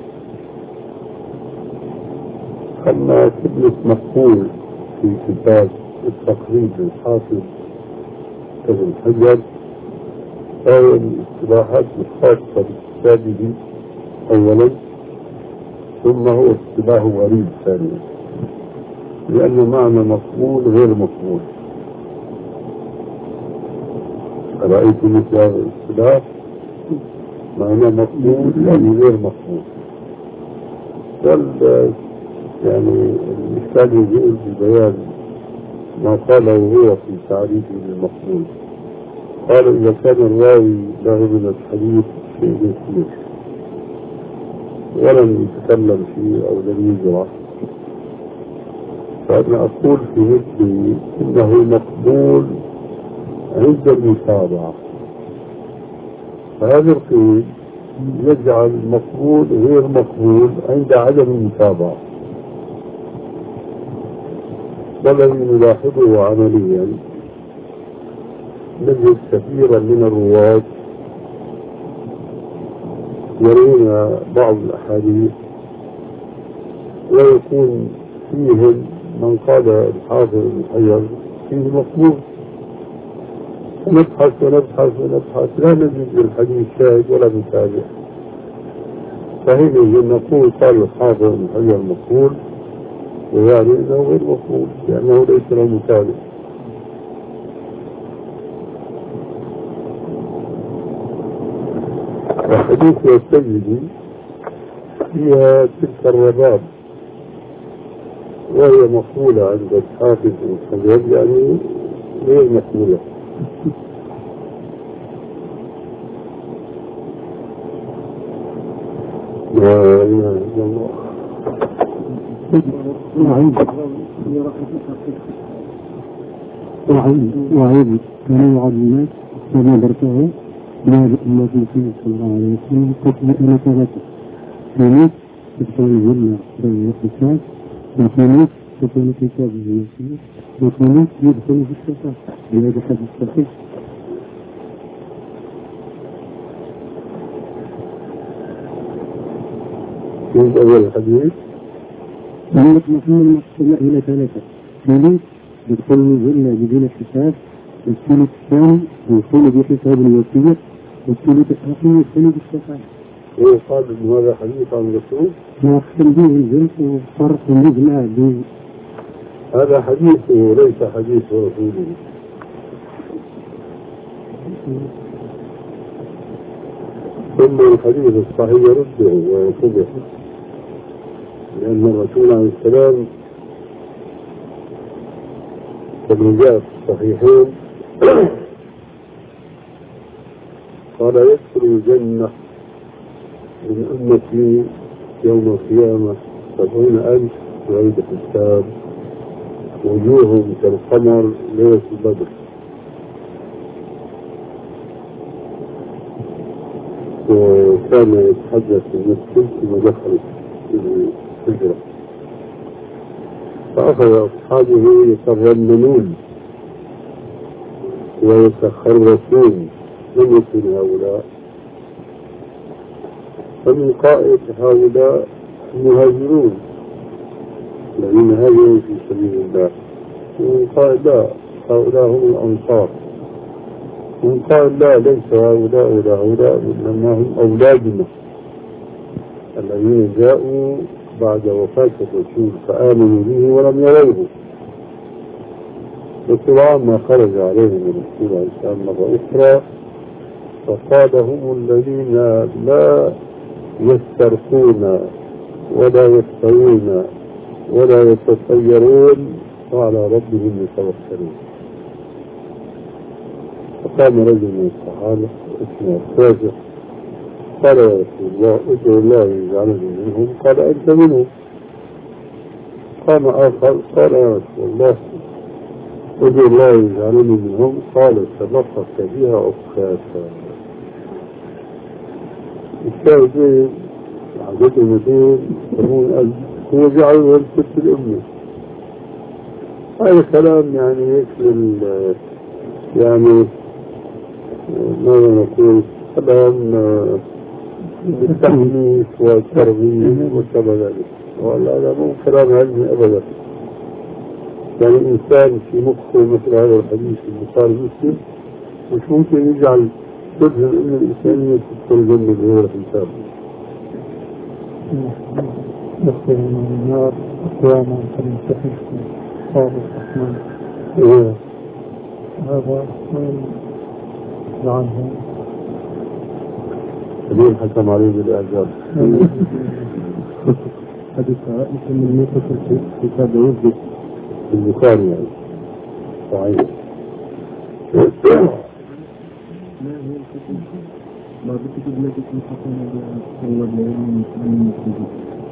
أما كلمة مقبول في كتاب التقريب للحافظ ابن حجر فهو الاصطلاحات الخاصة بكتابه أولا، ثم هو اصطلاح غريب ثانيا، لأن معنى مقبول غير مقبول. رأيت مثل هذا الاصطلاح معنى مقبول يعني غير مقبول. يعني الإشكال يجوز ببيان ما قاله هو في تعريفه للمقبول. قال إذا كان الراوي له من الحديث شيء يسير ولم يتكلم فيه أو لم يجرح، فأنا أقول في مثله إنه مقبول عند المتابعة. فهذا القيد يجعل المقبول غير مقبول عند عدم المتابعة. والذي نلاحظه عمليا نجد كثيرا من الرواة يرون بعض الأحاديث ويكون فيهم من قال الحافظ ابن حجر فيه مقبول، نبحث ونبحث ونبحث لا نجد للحديث شاهد ولا متابع، فحينئذ نقول قال الحافظ ابن حجر مقبول، ويعني انه غير مقبول لانه ليس له متابع. وحديث السيد فيها تلك الرباب وهي مقبولة عند الحافظ ابن حجر يعني غير مقبولة. لا إله إلا الله. وعيد كان يعد الناس كما برته ما بأمة النبي صلى الله عليه وسلم قتل إلى ثلاثة. في تدخل الجنة بين الحساب، وفي تكون كتاب المسيح، وفي يدخل في الشفاعة. بهذا حديث صحيح. من أول الحديث عندك محمد مقتل إلى ثلاثة. ثالث يدخل الجنة بدون حساب، والثالث الثاني يدخل بحساب الوصية، والثالث الآخر يدخل بالشفاعة. ويقال إن هذا حديث عن الرسول ويختم به الجنس وفرق مجمع به. هذا حديثه وليس حديث رسوله. ثم الحديث الصحيح يرده ويرفضه، لأن الرسول عليه السلام كما جاء في الصحيحين قال يدخل الجنة من أمتي يوم القيامة 70,000 بغير حساب، وجوههم كالقمر ليلة البدر. وكان يتحدث المسجد ثم دخل الحجرة، فأخذ أصحابه يترنمون ويتخرسون. لم يكن هؤلاء، فمن قائد هؤلاء المهاجرون الذين هاجروا في سبيل الله، ومن قائد لا هؤلاء هم الأنصار، ومن قائد لا ليس هؤلاء ولا هؤلاء إنما هم أولادنا الذين جاءوا بعد وفاة الرسول فآمنوا به ولم يروه. وطبعا ما خرج عليهم الرسول عليه السلام مرة أخرى فقال هم الذين لا يسترقون ولا يستوون ولا يتطيرون وعلى ربهم يتوكلون. فقام رجل من الصحابة اسمه الفاجر قال يا رسول الله ادعو الله يجعلني منهم. قال أنت منهم. مقام آخر قال والله ادعو الله يجعلني منهم، قال تلطف بها أخاتا. الشاهدين عددهم دين يسمون هو جعله الست الأمة. هذا كلام يعني يكفي يعني ماذا نقول كلام بالتحميس والترغيب وكذا ذلك، ولا مو كلام علمي أبدا. يعني الإنسان في مخه مثل هذا الحديث البخاري مسلم مش ممكن يجعل جزء من الإنسانية تدخل جنة غير حساب. يدخل من النار أقواما فليمتحن قال الرحمن. هذا عنه اليوم حكم عليه بالإعجاب. حديث عائشة من ميتة في كتاب يوسف البخاري يعني صحيح. ما هي الكتب؟ بعض الكتب التي تنحكم بها هو العلم من الكتب.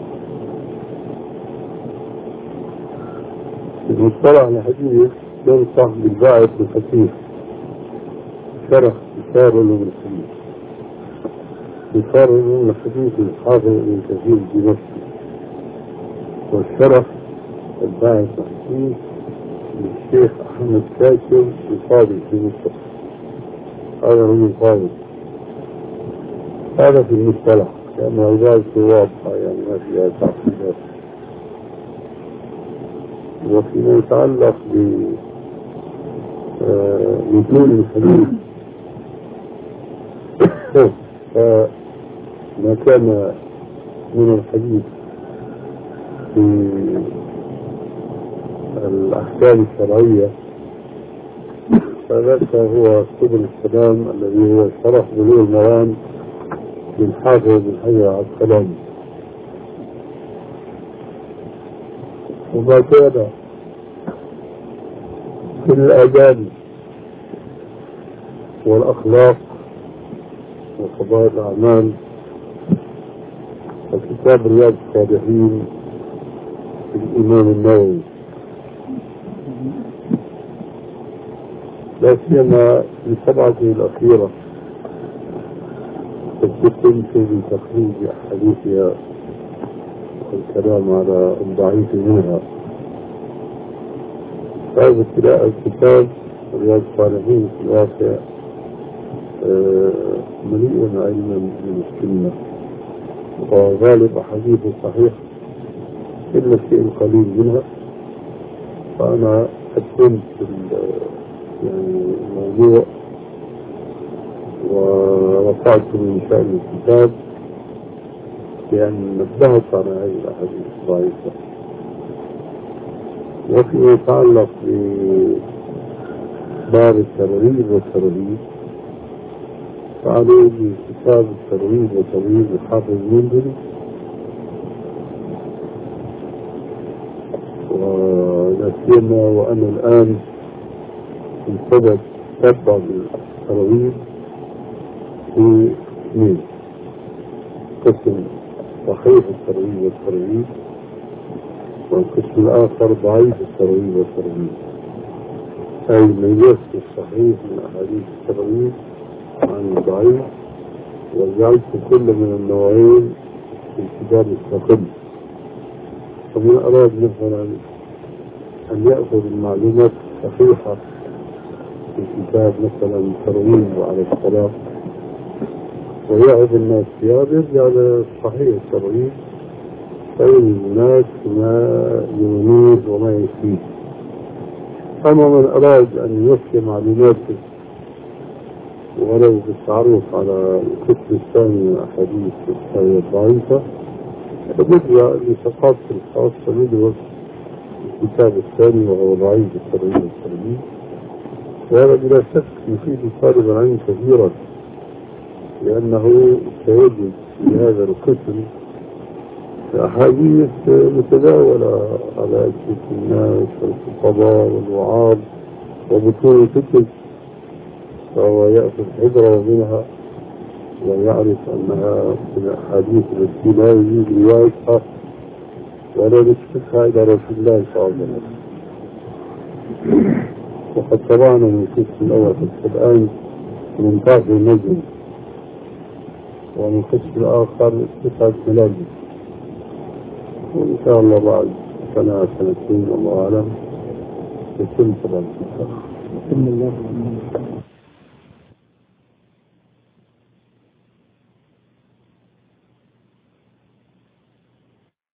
المصطلح الحديث ينصح بالباعث الخفيف شرح كتاب العلوم الحديث. كتاب العلوم الحديث للحافظ ابن كثير بنفسه، والشرح الباعث الحديث للشيخ أحمد شاكر الفاضل في مصر. هذا هو الفاضل. هذا في المصطلح لأن عبارته واضحة يعني ما فيها تعقيدات. وفيما يتعلق بمثول الحديث فما كان من الحديث في الأحكام الشرعية فذلك هو سبل السلام الذي هو شرح بلوغ المرام للحافظ بن حجر العسقلاني. وما كان في الآداب والأخلاق وقضاء الأعمال وكتاب رياض الصالحين للإمام النووي، لا سيما في سبعته الأخيرة التي في تخريج أحاديثها والكلام على الضعيف منها. هذا الكتاب رياض الصالحين في الواقع مليء علما من السنة، وغالب أحاديث صحيح إلا الشيء القليل منها. فأنا قدمت يعني الموضوع ورفعت من شأن الكتاب بأن نبهت على هذه الأحاديث الضعيفة. وفيما يتعلق بباب الترغيب والترهيب فعليه كتاب الترغيب والترهيب للحافظ المنذري، ولا سيما وأنا الآن انتبه تبع الترغيب في اثنين: قسم صحيح الترغيب والترهيب، والقسم الآخر ضعيف الترغيب والترهيب، أي ميزت الصحيح من أحاديث الترغيب عن الضعيف، وجعلت كل من النوعين في كتاب مستقل. فمن أراد مثلا أن يأخذ المعلومات الصحيحة في كتاب مثلا الترغيب على الصلاة ويعظ الناس فيها يرجع لصحيح الترغيب فإن الناس ما يغنيه وما يفيد. أما من أراد أن يوفي معلوماته ولو بالتعرف على القسم الثاني من الأحاديث الصحيحة الضعيفة فبدأ لثقافة الخاصة يدرس الكتاب الثاني وهو ضعيف الترغيب والترهيب، وهذا بلا شك يفيد طالب العلم كثيرا، لأنه سيجد في هذا القسم أحاديث متداولة على ألسنة الناس والخطباء والوعاظ وبطون الكتب، فهو يأخذ حذره منها ويعرف أنها من الأحاديث التي لا يجوز روايتها ولا نسبتها إلى رسول الله صلى الله عليه وسلم. وقد تابعنا من القسم الأول في القرآن 18 نجم، ومن القسم الآخر 9 ملاجم، وإن شاء الله بعد سنة سنتين الله أعلم يتم طبعا.